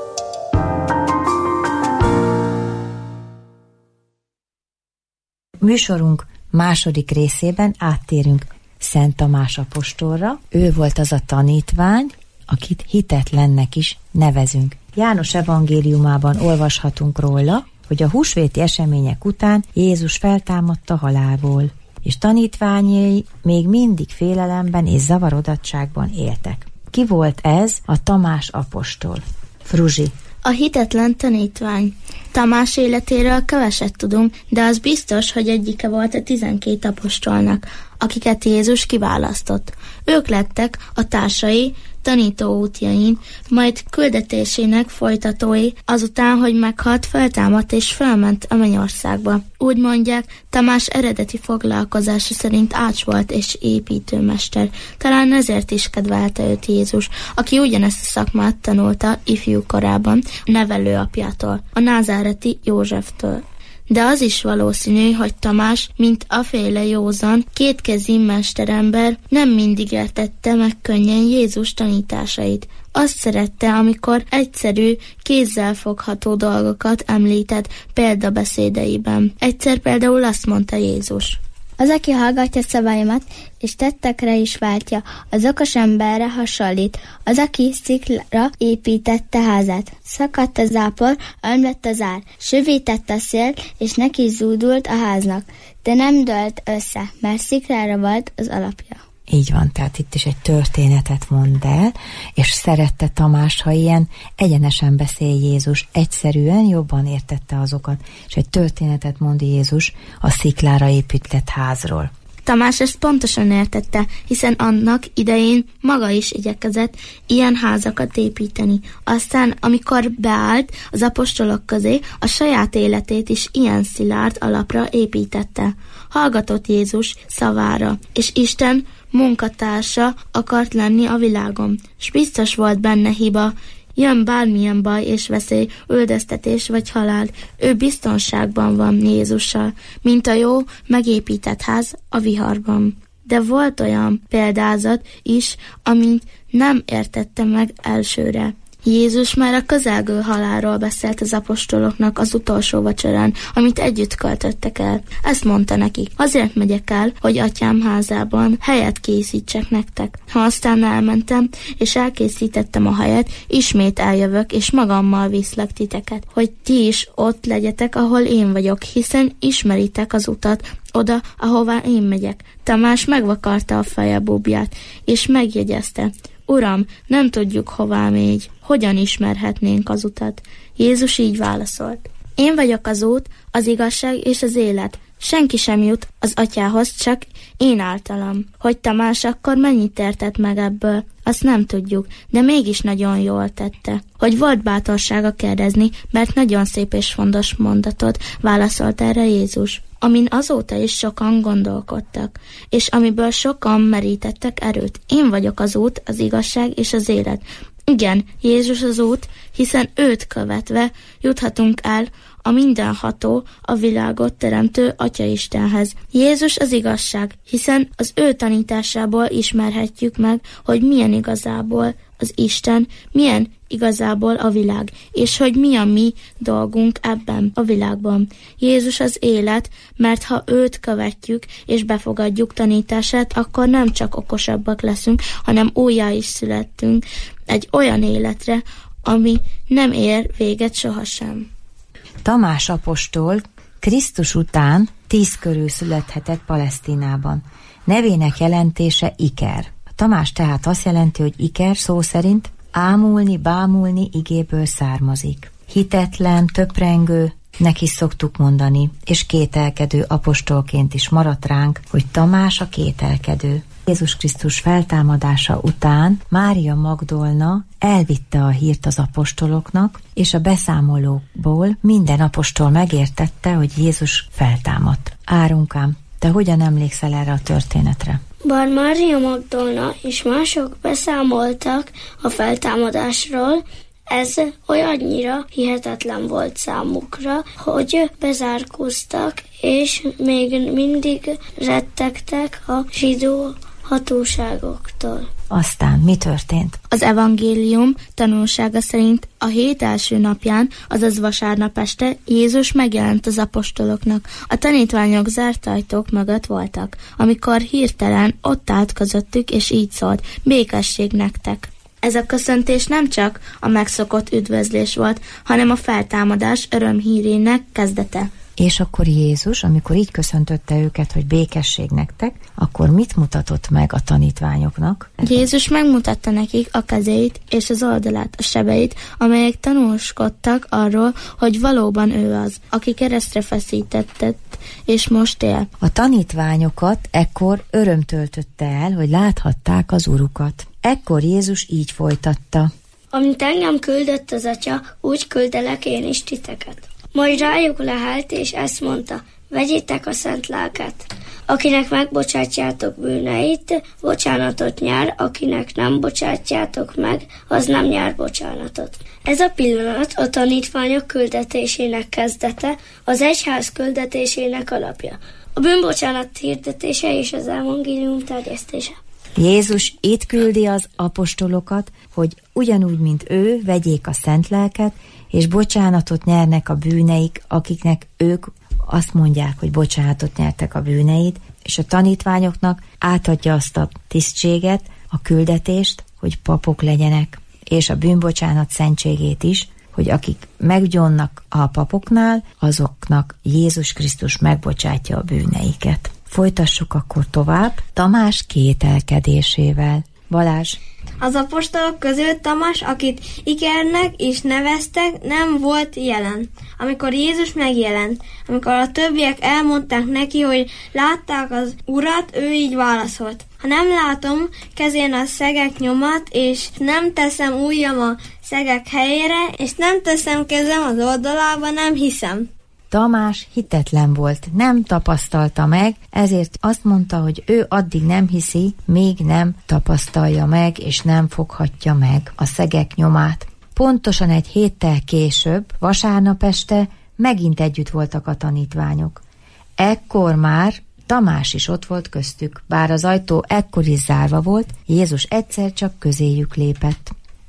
Műsorunk második részében áttérünk Szent Tamás apostolra. Ő volt az a tanítvány, akit hitetlennek is nevezünk. János evangéliumában olvashatunk róla, hogy a húsvéti események után Jézus feltámadta halálból, és tanítványai még mindig félelemben és zavarodottságban éltek. Ki volt ez a Tamás apostol? Fruzsi. A hitetlen tanítvány. Tamás életéről keveset tudunk, de az biztos, hogy egyike volt a 12 apostolnak, akiket Jézus kiválasztott. Ők lettek a társai, tanító útjain, majd küldetésének folytatói, azután, hogy meghalt, feltámadt és felment a mennyországba. Úgy mondják, Tamás eredeti foglalkozása szerint ács volt és építőmester. Talán ezért is kedvelte őt Jézus, aki ugyanezt a szakmát tanulta ifjú korában nevelőapjától, a názáreti Józseftől. De az is valószínű, hogy Tamás, mint aféle józan, kétkezi mesterember nem mindig értette meg könnyen Jézus tanításait. Azt szerette, amikor egyszerű, kézzel fogható dolgokat említett példabeszédeiben. Egyszer például azt mondta Jézus: az, aki hallgatja szavaimat, és tettekre is váltja, az okos emberre hasonlít. Az, aki sziklára építette házát. Szakadt a zápor, ömlött az ár, sövített a szél, és neki zúdult a háznak. De nem dőlt össze, mert sziklára volt az alapja. Így van, tehát itt is egy történetet mond el, és szerette Tamás, ha ilyen egyenesen beszél Jézus, egyszerűen jobban értette azokat, és egy történetet mond Jézus a sziklára épített házról. Tamás ezt pontosan értette, hiszen annak idején maga is igyekezett ilyen házakat építeni. Aztán, amikor beállt az apostolok közé, a saját életét is ilyen szilárd alapra építette. Hallgatott Jézus szavára, és Isten munkatársa akart lenni a világon, s biztos volt benne hiba. Jön bármilyen baj és veszély, üldöztetés vagy halál, ő biztonságban van Jézussal, mint a jó, megépített ház a viharban. De volt olyan példázat is, amint nem értette meg elsőre. Jézus már a közelgő halálról beszélt az apostoloknak az utolsó vacsorán, amit együtt költöttek el. Ezt mondta nekik: azért megyek el, hogy atyám házában helyet készítsek nektek. Ha aztán elmentem, és elkészítettem a helyet, ismét eljövök, és magammal viszlek titeket, hogy ti is ott legyetek, ahol én vagyok, hiszen ismeritek az utat oda, ahová én megyek. Tamás megvakarta a feje búbját, és megjegyezte: Uram, nem tudjuk, hová megy, hogyan ismerhetnénk az utat? Jézus így válaszolt: Én vagyok az út, az igazság és az élet. Senki sem jut az atyához, csak én általam. Hogy Tamás akkor mennyit értett meg ebből, azt nem tudjuk, de mégis nagyon jól tette. Hogy volt bátorsága kérdezni, mert nagyon szép és fontos mondatot válaszolt erre Jézus, amin azóta is sokan gondolkodtak, és amiből sokan merítettek erőt. Én vagyok az út, az igazság és az élet. Igen, Jézus az út, hiszen őt követve juthatunk el a mindenható, a világot teremtő Atya-Istenhez. Jézus az igazság, hiszen az ő tanításából ismerhetjük meg, hogy milyen igazából az Isten, milyen igazából a világ, és hogy mi a mi dolgunk ebben a világban. Jézus az élet, mert ha őt követjük és befogadjuk tanítását, akkor nem csak okosabbak leszünk, hanem újjá is születtünk egy olyan életre, ami nem ér véget sohasem. Tamás apostol Krisztus után 10 körül születhetett Palesztinában. Nevének jelentése Iker. A Tamás tehát azt jelenti, hogy Iker szó szerint ámulni, bámulni igéből származik. Hitetlen, töprengő, neki szoktuk mondani, és kételkedő apostolként is maradt ránk, hogy Tamás a kételkedő. Jézus Krisztus feltámadása után Mária Magdolna elvitte a hírt az apostoloknak, és a beszámolókból minden apostol megértette, hogy Jézus feltámadt. Árunkám, te hogyan emlékszel erre a történetre? Bár Mária Magdolna és mások beszámoltak a feltámadásról, ez olyannyira hihetetlen volt számukra, hogy bezárkóztak, és még mindig rettegtek a zsidó hatóságoktól. Aztán mi történt? Az evangélium tanulsága szerint a hét első napján, azaz vasárnap este Jézus megjelent az apostoloknak. A tanítványok zárt ajtók mögött voltak, amikor hirtelen ott állt közöttük, és így szólt: békesség nektek! Ez a köszöntés nem csak a megszokott üdvözlés volt, hanem a feltámadás örömhírének kezdete. És akkor Jézus, amikor így köszöntötte őket, hogy békesség nektek, akkor mit mutatott meg a tanítványoknak? Jézus megmutatta nekik a kezeit és az oldalát, a sebeit, amelyek tanúskodtak arról, hogy valóban ő az, aki keresztre feszítettet, és most él. A tanítványokat ekkor öröm töltötte el, hogy láthatták az Urukat. Ekkor Jézus így folytatta: Amint engem küldött az Atya, úgy küldelek én is titeket. Majd rájuk lehelt, és ezt mondta: vegyétek a szent lelket. Akinek megbocsátjátok bűneit, bocsánatot nyer, akinek nem bocsátjátok meg, az nem nyer bocsánatot. Ez a pillanat a tanítványok küldetésének kezdete, az egyház küldetésének alapja. A bűnbocsánat hirdetése és az evangélium terjesztése. Jézus itt küldi az apostolokat, hogy ugyanúgy, mint ő, vegyék a szent lelket, és bocsánatot nyernek a bűneik, akiknek ők azt mondják, hogy bocsánatot nyertek a bűneid, és a tanítványoknak átadja azt a tisztséget, a küldetést, hogy papok legyenek, és a bűnbocsánat szentségét is, hogy akik meggyónnak a papoknál, azoknak Jézus Krisztus megbocsátja a bűneiket. Folytassuk akkor tovább Tamás kételkedésével. Balázs. Az apostolok közül Tamás, akit Ikernek is neveztek, nem volt jelen, amikor Jézus megjelent. Amikor a többiek elmondták neki, hogy látták az Urat, ő így válaszolt: ha nem látom kezén a szegek nyomat, és nem teszem ujjam a szegek helyére, és nem teszem kezem az oldalába, nem hiszem. Tamás hitetlen volt, nem tapasztalta meg, ezért azt mondta, hogy ő addig nem hiszi, míg nem tapasztalja meg, és nem foghatja meg a szegek nyomát. Pontosan egy héttel később, vasárnap este megint együtt voltak a tanítványok. Ekkor már Tamás is ott volt köztük, bár az ajtó ekkor is zárva volt, Jézus egyszer csak közéjük lépett.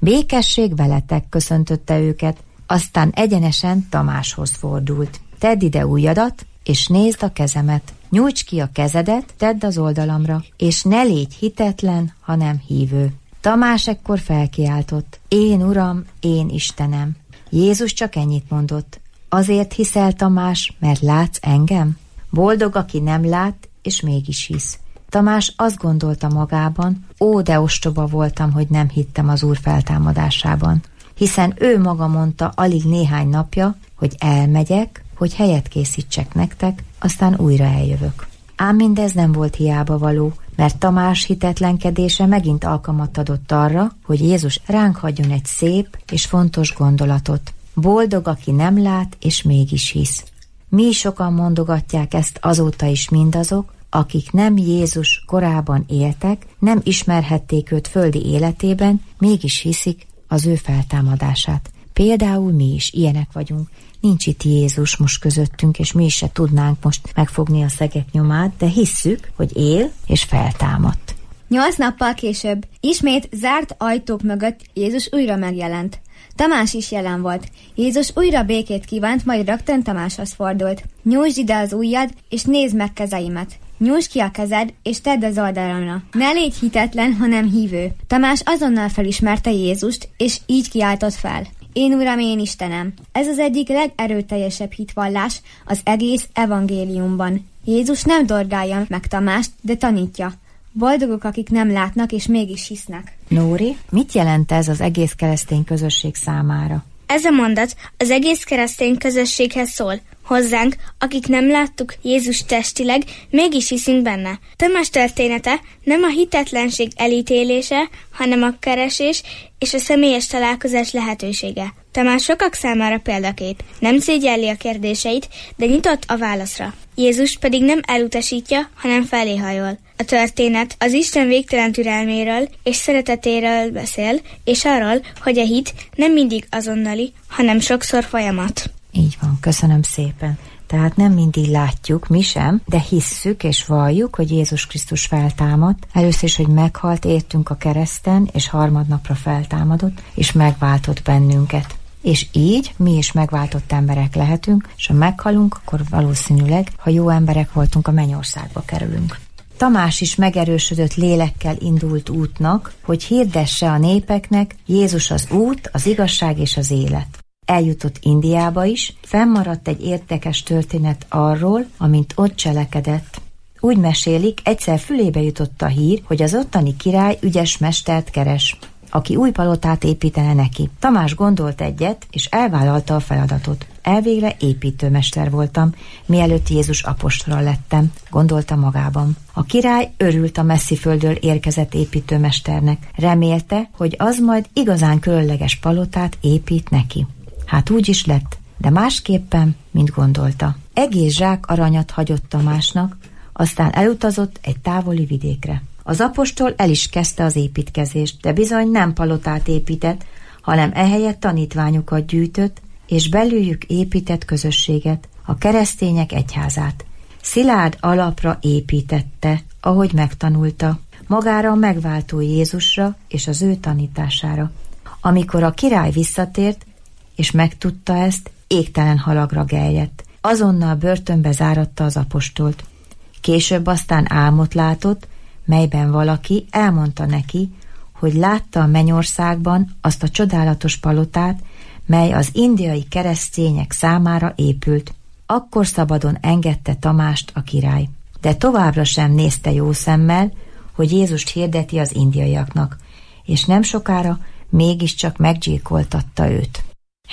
Békesség veletek, köszöntötte őket, aztán egyenesen Tamáshoz fordult. Tedd ide ujjadat, és nézd a kezemet. Nyújts ki a kezedet, tedd az oldalamra, és ne légy hitetlen, hanem hívő. Tamás ekkor felkiáltott: Én Uram, én Istenem. Jézus csak ennyit mondott: Azért hiszel, Tamás, mert látsz engem? Boldog, aki nem lát, és mégis hisz. Tamás azt gondolta magában: Ó, de ostoba voltam, hogy nem hittem az Úr feltámadásában. Hiszen ő maga mondta alig néhány napja, hogy elmegyek, hogy helyet készítsek nektek, aztán újra eljövök. Ám mindez nem volt hiába való, mert Tamás hitetlenkedése megint alkalmat adott arra, hogy Jézus ránk hagyjon egy szép és fontos gondolatot. Boldog, aki nem lát, és mégis hisz. Mi sokan mondogatják ezt azóta is mindazok, akik nem Jézus korában éltek, nem ismerhették őt földi életében, mégis hiszik az ő feltámadását. Például mi is ilyenek vagyunk. Nincs itt Jézus most közöttünk, és mi is se tudnánk most megfogni a szegek nyomát, de hisszük, hogy él és feltámadt. 8 nappal később ismét zárt ajtók mögött Jézus újra megjelent. Tamás is jelen volt. Jézus újra békét kívánt, majd rögtön Tamáshoz fordult. Nyújtsd ide az ujjad, és nézd meg kezeimet. Nyújtsd ki a kezed, és tedd az oldalamra. Ne légy hitetlen, hanem hívő. Tamás azonnal felismerte Jézust, és így kiáltott fel: Én Uram, én Istenem. Ez az egyik legerőteljesebb hitvallás az egész evangéliumban. Jézus nem dorgálja meg Tamást, de tanítja. Boldogok, akik nem látnak, és mégis hisznek. Nóri, mit jelent ez az egész keresztény közösség számára? Ez a mondat az egész keresztény közösséghez szól. Hozzánk, akik nem láttuk Jézus testileg, mégis hiszünk benne. Tamás története nem a hitetlenség elítélése, hanem a keresés és a személyes találkozás lehetősége. Tamás sokak számára példakép. Nem szégyelli a kérdéseit, de nyitott a válaszra. Jézus pedig nem elutasítja, hanem feléhajol. A történet az Isten végtelen türelméről és szeretetéről beszél, és arról, hogy a hit nem mindig azonnali, hanem sokszor folyamat. Így van, köszönöm szépen. Tehát nem mindig látjuk, mi sem, de hisszük és valljuk, hogy Jézus Krisztus feltámadt. Először is, hogy meghalt értünk a kereszten, és harmadnapra feltámadott, és megváltott bennünket. És így mi is megváltott emberek lehetünk, és ha meghalunk, akkor valószínűleg, ha jó emberek voltunk, a mennyországba kerülünk. Tamás is megerősödött lélekkel indult útnak, hogy hirdesse a népeknek: Jézus az út, az igazság és az élet. Eljutott Indiába is, fennmaradt egy érdekes történet arról, amint ott cselekedett. Úgy mesélik, egyszer fülébe jutott a hír, hogy az ottani király ügyes mestert keres, aki új palotát építene neki. Tamás gondolt egyet, és elvállalta a feladatot. Elvégre építőmester voltam, mielőtt Jézus apostola lettem, gondolta magában. A király örült a messzi földről érkezett építőmesternek. Remélte, hogy az majd igazán különleges palotát épít neki. Hát úgy is lett, de másképpen, mint gondolta. Egész zsák aranyat hagyott Tamásnak, aztán elutazott egy távoli vidékre. Az apostol el is kezdte az építkezést, de bizony nem palotát épített, hanem ehelyett tanítványokat gyűjtött, és belőlük épített közösséget, a keresztények egyházát. Szilárd alapra építette, ahogy megtanulta, magára a megváltó Jézusra és az ő tanítására. Amikor a király visszatért, és megtudta ezt, égtelen halagra gerjedt. Azonnal börtönbe záratta az apostolt. Később aztán álmot látott, melyben valaki elmondta neki, hogy látta a mennyországban azt a csodálatos palotát, mely az indiai keresztények számára épült. Akkor szabadon engedte Tamást a király. De továbbra sem nézte jó szemmel, hogy Jézust hirdeti az indiaiaknak, és nem sokára mégiscsak meggyilkoltatta őt.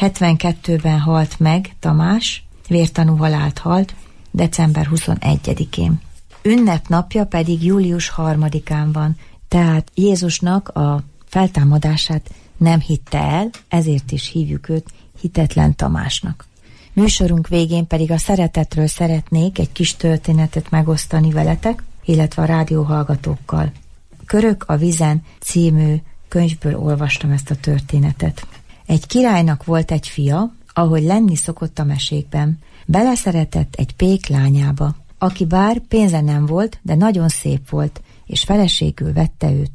72-ben halt meg Tamás, vértanú halált halt, december 21-én. Ünnepnapja pedig július 3-án van, tehát Jézusnak a feltámadását nem hitte el, ezért is hívjuk őt hitetlen Tamásnak. Műsorunk végén pedig a szeretetről szeretnék egy kis történetet megosztani veletek, illetve a rádióhallgatókkal. Körök a vízen című könyvből olvastam ezt a történetet. Egy királynak volt egy fia, ahogy lenni szokott a mesékben. Beleszeretett egy pék lányába, aki bár pénze nem volt, de nagyon szép volt, és feleségül vette őt.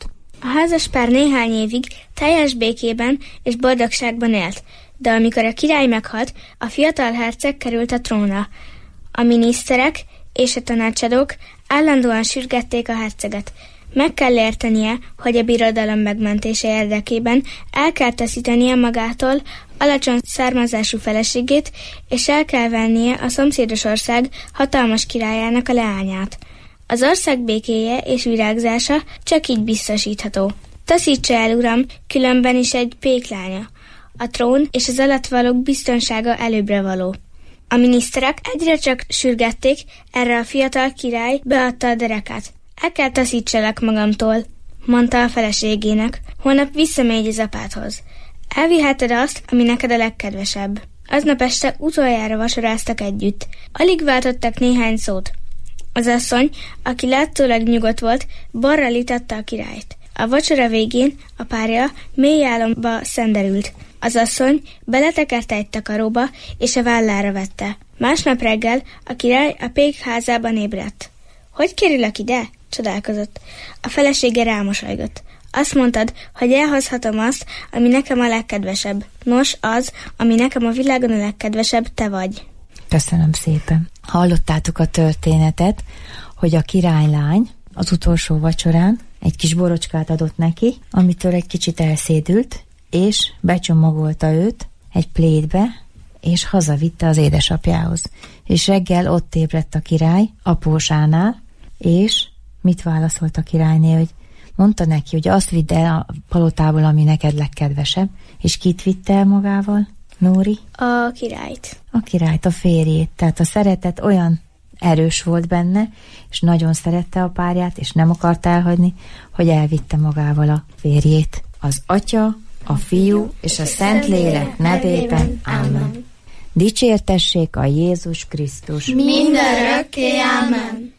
A házaspár néhány évig teljes békében és boldogságban élt, de amikor a király meghalt, a fiatal herceg került a trónra. A miniszterek és a tanácsadók állandóan sürgették a herceget. Meg kell értenie, hogy a birodalom megmentése érdekében el kell taszítania magától alacsony származású feleségét, és el kell vennie a szomszédos ország hatalmas királyának a leányát. Az ország békéje és virágzása csak így biztosítható. Taszítsa el, uram, különben is egy péklánya. A trón és az alattvalók biztonsága előbbre való. A miniszterek egyre csak sürgették, erre a fiatal király beadta a derekát. El kell taszítsalak magamtól, mondta a feleségének. Holnap visszamegy az apádhoz. Elviheted azt, ami neked a legkedvesebb. Aznap este utoljára vacsoráztak együtt. Alig váltottak néhány szót. Az asszony, aki látszólag nyugodt volt, balra lítatta a királyt. A vacsora végén a párja mély álomba szenderült. Az asszony beletekerte egy takaróba, és a vállára vette. Másnap reggel a király a pékházában ébredt. Hogy kerülök ide? Csodálkozott. A felesége rámosolygott. Azt mondtad, hogy elhozhatom azt, ami nekem a legkedvesebb. Nos, az, ami nekem a világon a legkedvesebb, te vagy. Köszönöm szépen. Hallottátok a történetet, hogy a királylány az utolsó vacsorán egy kis borocskát adott neki, amitől egy kicsit elszédült, és becsomagolta őt egy plétbe, és hazavitte az édesapjához. És reggel ott ébredt a király apósánál, és mit válaszolt a királyné, hogy mondta neki, hogy azt vidd el a palotából, ami neked legkedvesebb, és kit vitte el magával, Nóri? A királyt. A királyt, a férjét. Tehát a szeretet olyan erős volt benne, és nagyon szerette a párját, és nem akart elhagyni, hogy elvitte magával a férjét. Az Atya, a Fiú és a Szentlélek nevében. Ámen. Dicsértessék a Jézus Krisztus. Mindörökké. Ámen.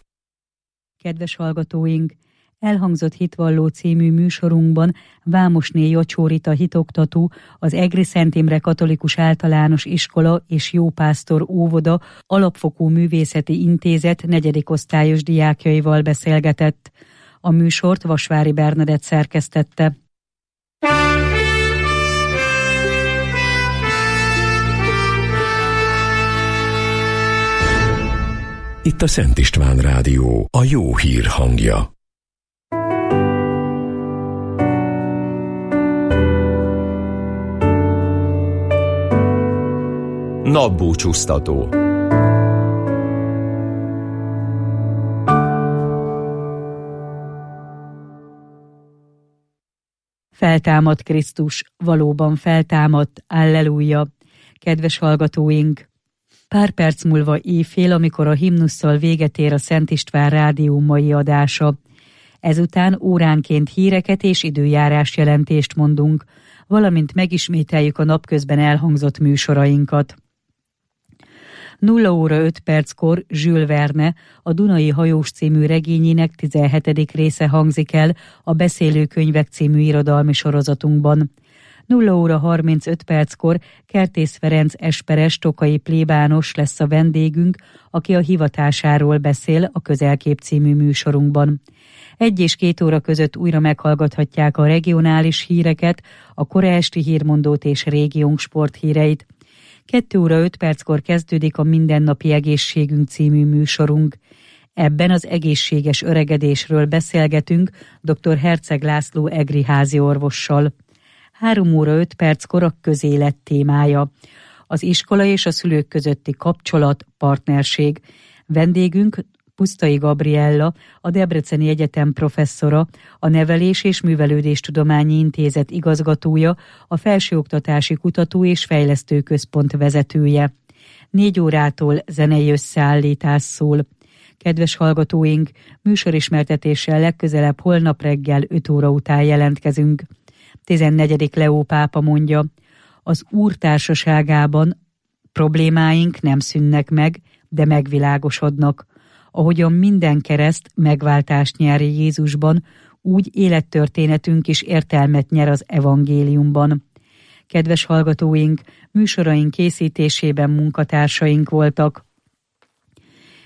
Kedves hallgatóink! Elhangzott Hitvalló című műsorunkban Vámosné Jacsó-Rita hitoktató, az Egri Szent Imre Katolikus Általános Iskola és Jópásztor Óvoda Alapfokú Művészeti Intézet 4. osztályos diákjaival beszélgetett. A műsort Vasvári Bernadett szerkesztette. Itt a Szent István Rádió, a jó hír hangja. Napbúcsúztató. Feltámadt Krisztus, valóban feltámadt, alleluja! Kedves hallgatóink! Pár perc múlva éjfél, amikor a himnusszal véget ér a Szent István Rádió mai adása. Ezután óránként híreket és időjárás jelentést mondunk, valamint megismételjük a napközben elhangzott műsorainkat. 0 óra 5 perckor Jules Verne, a Dunai hajós című regényének 17. része hangzik el a Beszélőkönyvek című irodalmi sorozatunkban. 0 óra 35 perckor Kertész Ferenc esperes tokai plébános lesz a vendégünk, aki a hivatásáról beszél a Közelkép című műsorunkban. 1 és 2 óra között újra meghallgathatják a regionális híreket, a kora esti hírmondót és régiónk sporthíreit. 2 óra 5 perckor kezdődik a Mindennapi Egészségünk című műsorunk. Ebben az egészséges öregedésről beszélgetünk dr. Herceg László egri házi orvossal. 3 óra 5 perckor a közélet témája. Az iskola és a szülők közötti kapcsolat, partnerség. Vendégünk Pusztai Gabriella, a Debreceni Egyetem professzora, a Nevelés- és Művelődéstudományi Intézet igazgatója, a Felsőoktatási Kutató- és Fejlesztő Központ vezetője. 4 órától zenei összeállítás szól. Kedves hallgatóink, műsorismertetéssel legközelebb holnap reggel 5 óra után jelentkezünk. 14. Leó pápa mondja, az Úr társaságában problémáink nem szűnnek meg, de megvilágosodnak. Ahogyan minden kereszt megváltást nyer Jézusban, úgy élettörténetünk is értelmet nyer az evangéliumban. Kedves hallgatóink, műsoraink készítésében munkatársaink voltak: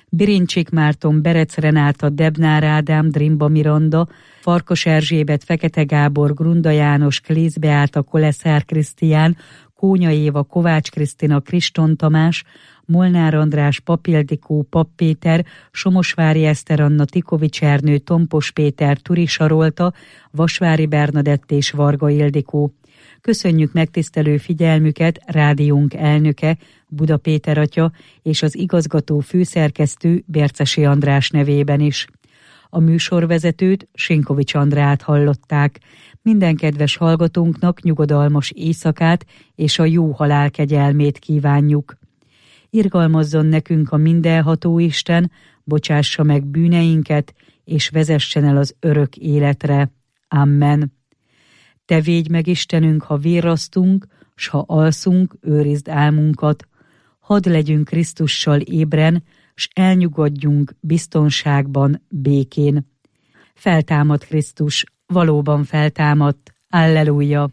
Birincsik Márton, Berec Renáta, Debnár Ádám, Drimba Miranda, Farkas Erzsébet, Fekete Gábor, Grunda János, Klész Beáta, Koleszár Krisztián, Kónya Éva, Kovács Krisztina, Kriston Tamás, Molnár András, Pap Ildikó, Pap Péter, Somosvári Eszter Anna, Tikovics Ernő, Tompos Péter, Turi Sarolta, Vasvári Bernadett és Varga Ildikó. Köszönjük megtisztelő figyelmüket rádiónk elnöke, Buda Péter atya és az igazgató főszerkesztő Bércesi András nevében is. A műsorvezetőt, Sinkovics Andrát hallották. Minden kedves hallgatónknak nyugodalmas éjszakát és a jó halál kegyelmét kívánjuk. Irgalmazzon nekünk a mindenható Isten, bocsássa meg bűneinket, és vezessen el az örök életre. Amen. Te védj meg, Istenünk, ha virrasztunk, s ha alszunk, őrizd álmunkat. Hadd legyünk Krisztussal ébren, s elnyugodjunk biztonságban, békén. Feltámad Krisztus, valóban feltámadt. Alleluja!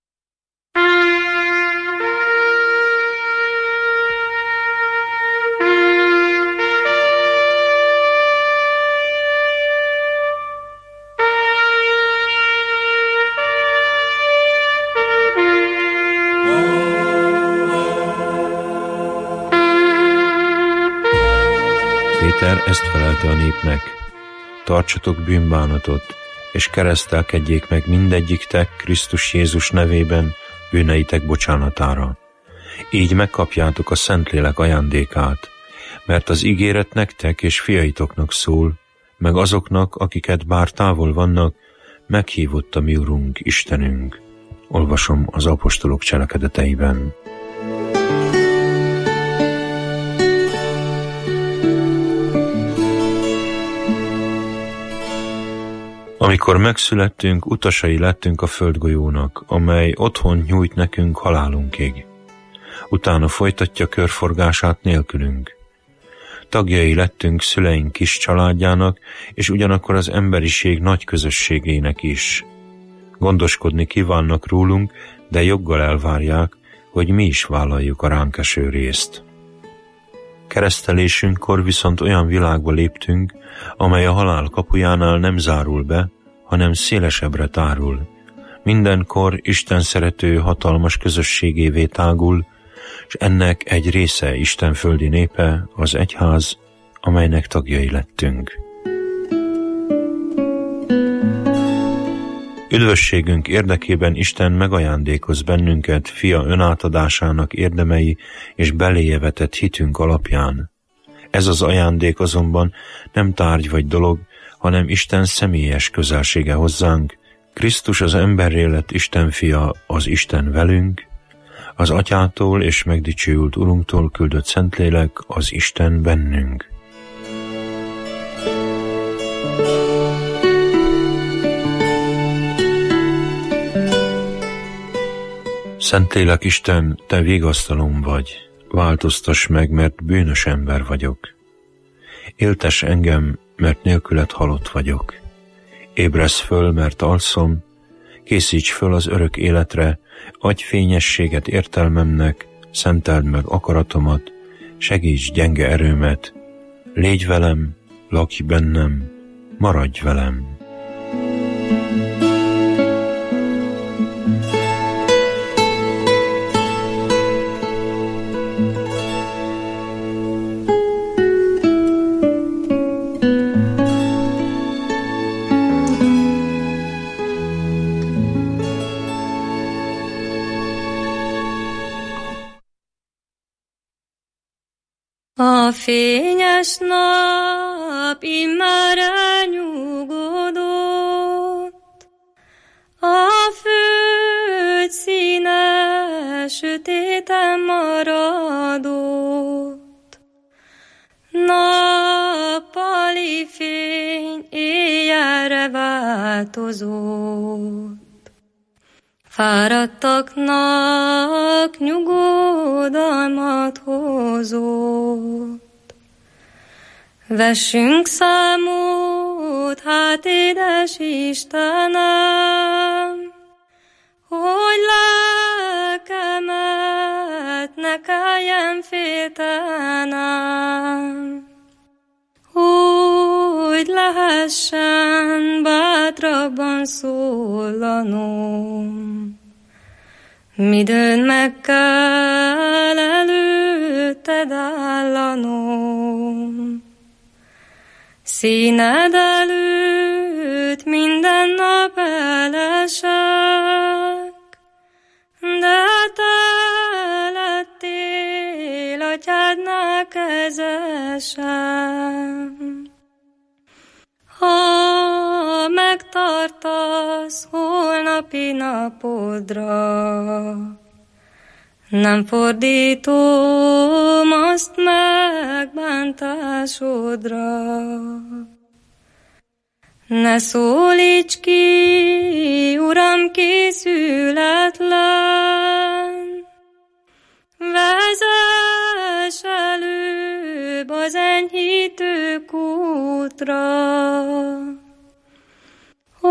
Péter ezt felelte a népnek: tartsatok bűnbánatot, és keresztelkedjék meg mindegyiktek Krisztus Jézus nevében bűneitek bocsánatára. Így megkapjátok a Szentlélek ajándékát, mert az ígéret nektek és fiaitoknak szól, meg azoknak, akiket bár távol vannak, meghívott a mi Urunk, Istenünk. Olvasom az apostolok cselekedeteiben. Amikor megszülettünk, utasai lettünk a földgolyónak, amely otthon nyújt nekünk halálunkig. Utána folytatja körforgását nélkülünk. Tagjai lettünk szüleink kis családjának, és ugyanakkor az emberiség nagy közösségének is. Gondoskodni kívánnak rólunk, de joggal elvárják, hogy mi is vállaljuk a ránk eső részt. Keresztelésünkkor viszont olyan világba léptünk, amely a halál kapujánál nem zárul be, hanem szélesebbre tárul. Mindenkor Isten szerető hatalmas közösségévé tágul, és ennek egy része Isten földi népe, az egyház, amelynek tagjai lettünk. Üdvösségünk érdekében Isten megajándékoz bennünket fia önátadásának érdemei és beléje vetett hitünk alapján. Ez az ajándék azonban nem tárgy vagy dolog, hanem Isten személyes közelsége hozzánk. Krisztus az emberré lett Isten fia, az Isten velünk, az Atyától és megdicsőült Urunktól küldött Szentlélek, az Isten bennünk. Szentlélek Isten, te vigasztalom vagy, változtass meg, mert bűnös ember vagyok. Éltess engem, mert nélküled halott vagyok. Ébresz föl, mert alszom, készíts föl az örök életre, adj fényességet értelmemnek, szenteld meg akaratomat, segíts gyenge erőmet, légy velem, lakj bennem, maradj velem. A fényes nap immár elnyugodott, a föld színe sötéten maradott. Nappali fény éjjelre változott. Fáradtaknak nyugodalmat hozott. Vessünk számot, hát édes Istenem, hogy lelkemet ne kelljen féltenem. hangosabban szólanom. Midőn meg kell előtted állanom. Színed előtt minden nap elesek, de te lettél atyádnál kezesem. Ha megtartasz holnapi napodra, nem fordítom azt megbántásodra. Ne szólíts ki, Uram, készületlen, vezess előbb az enyhítő kútra.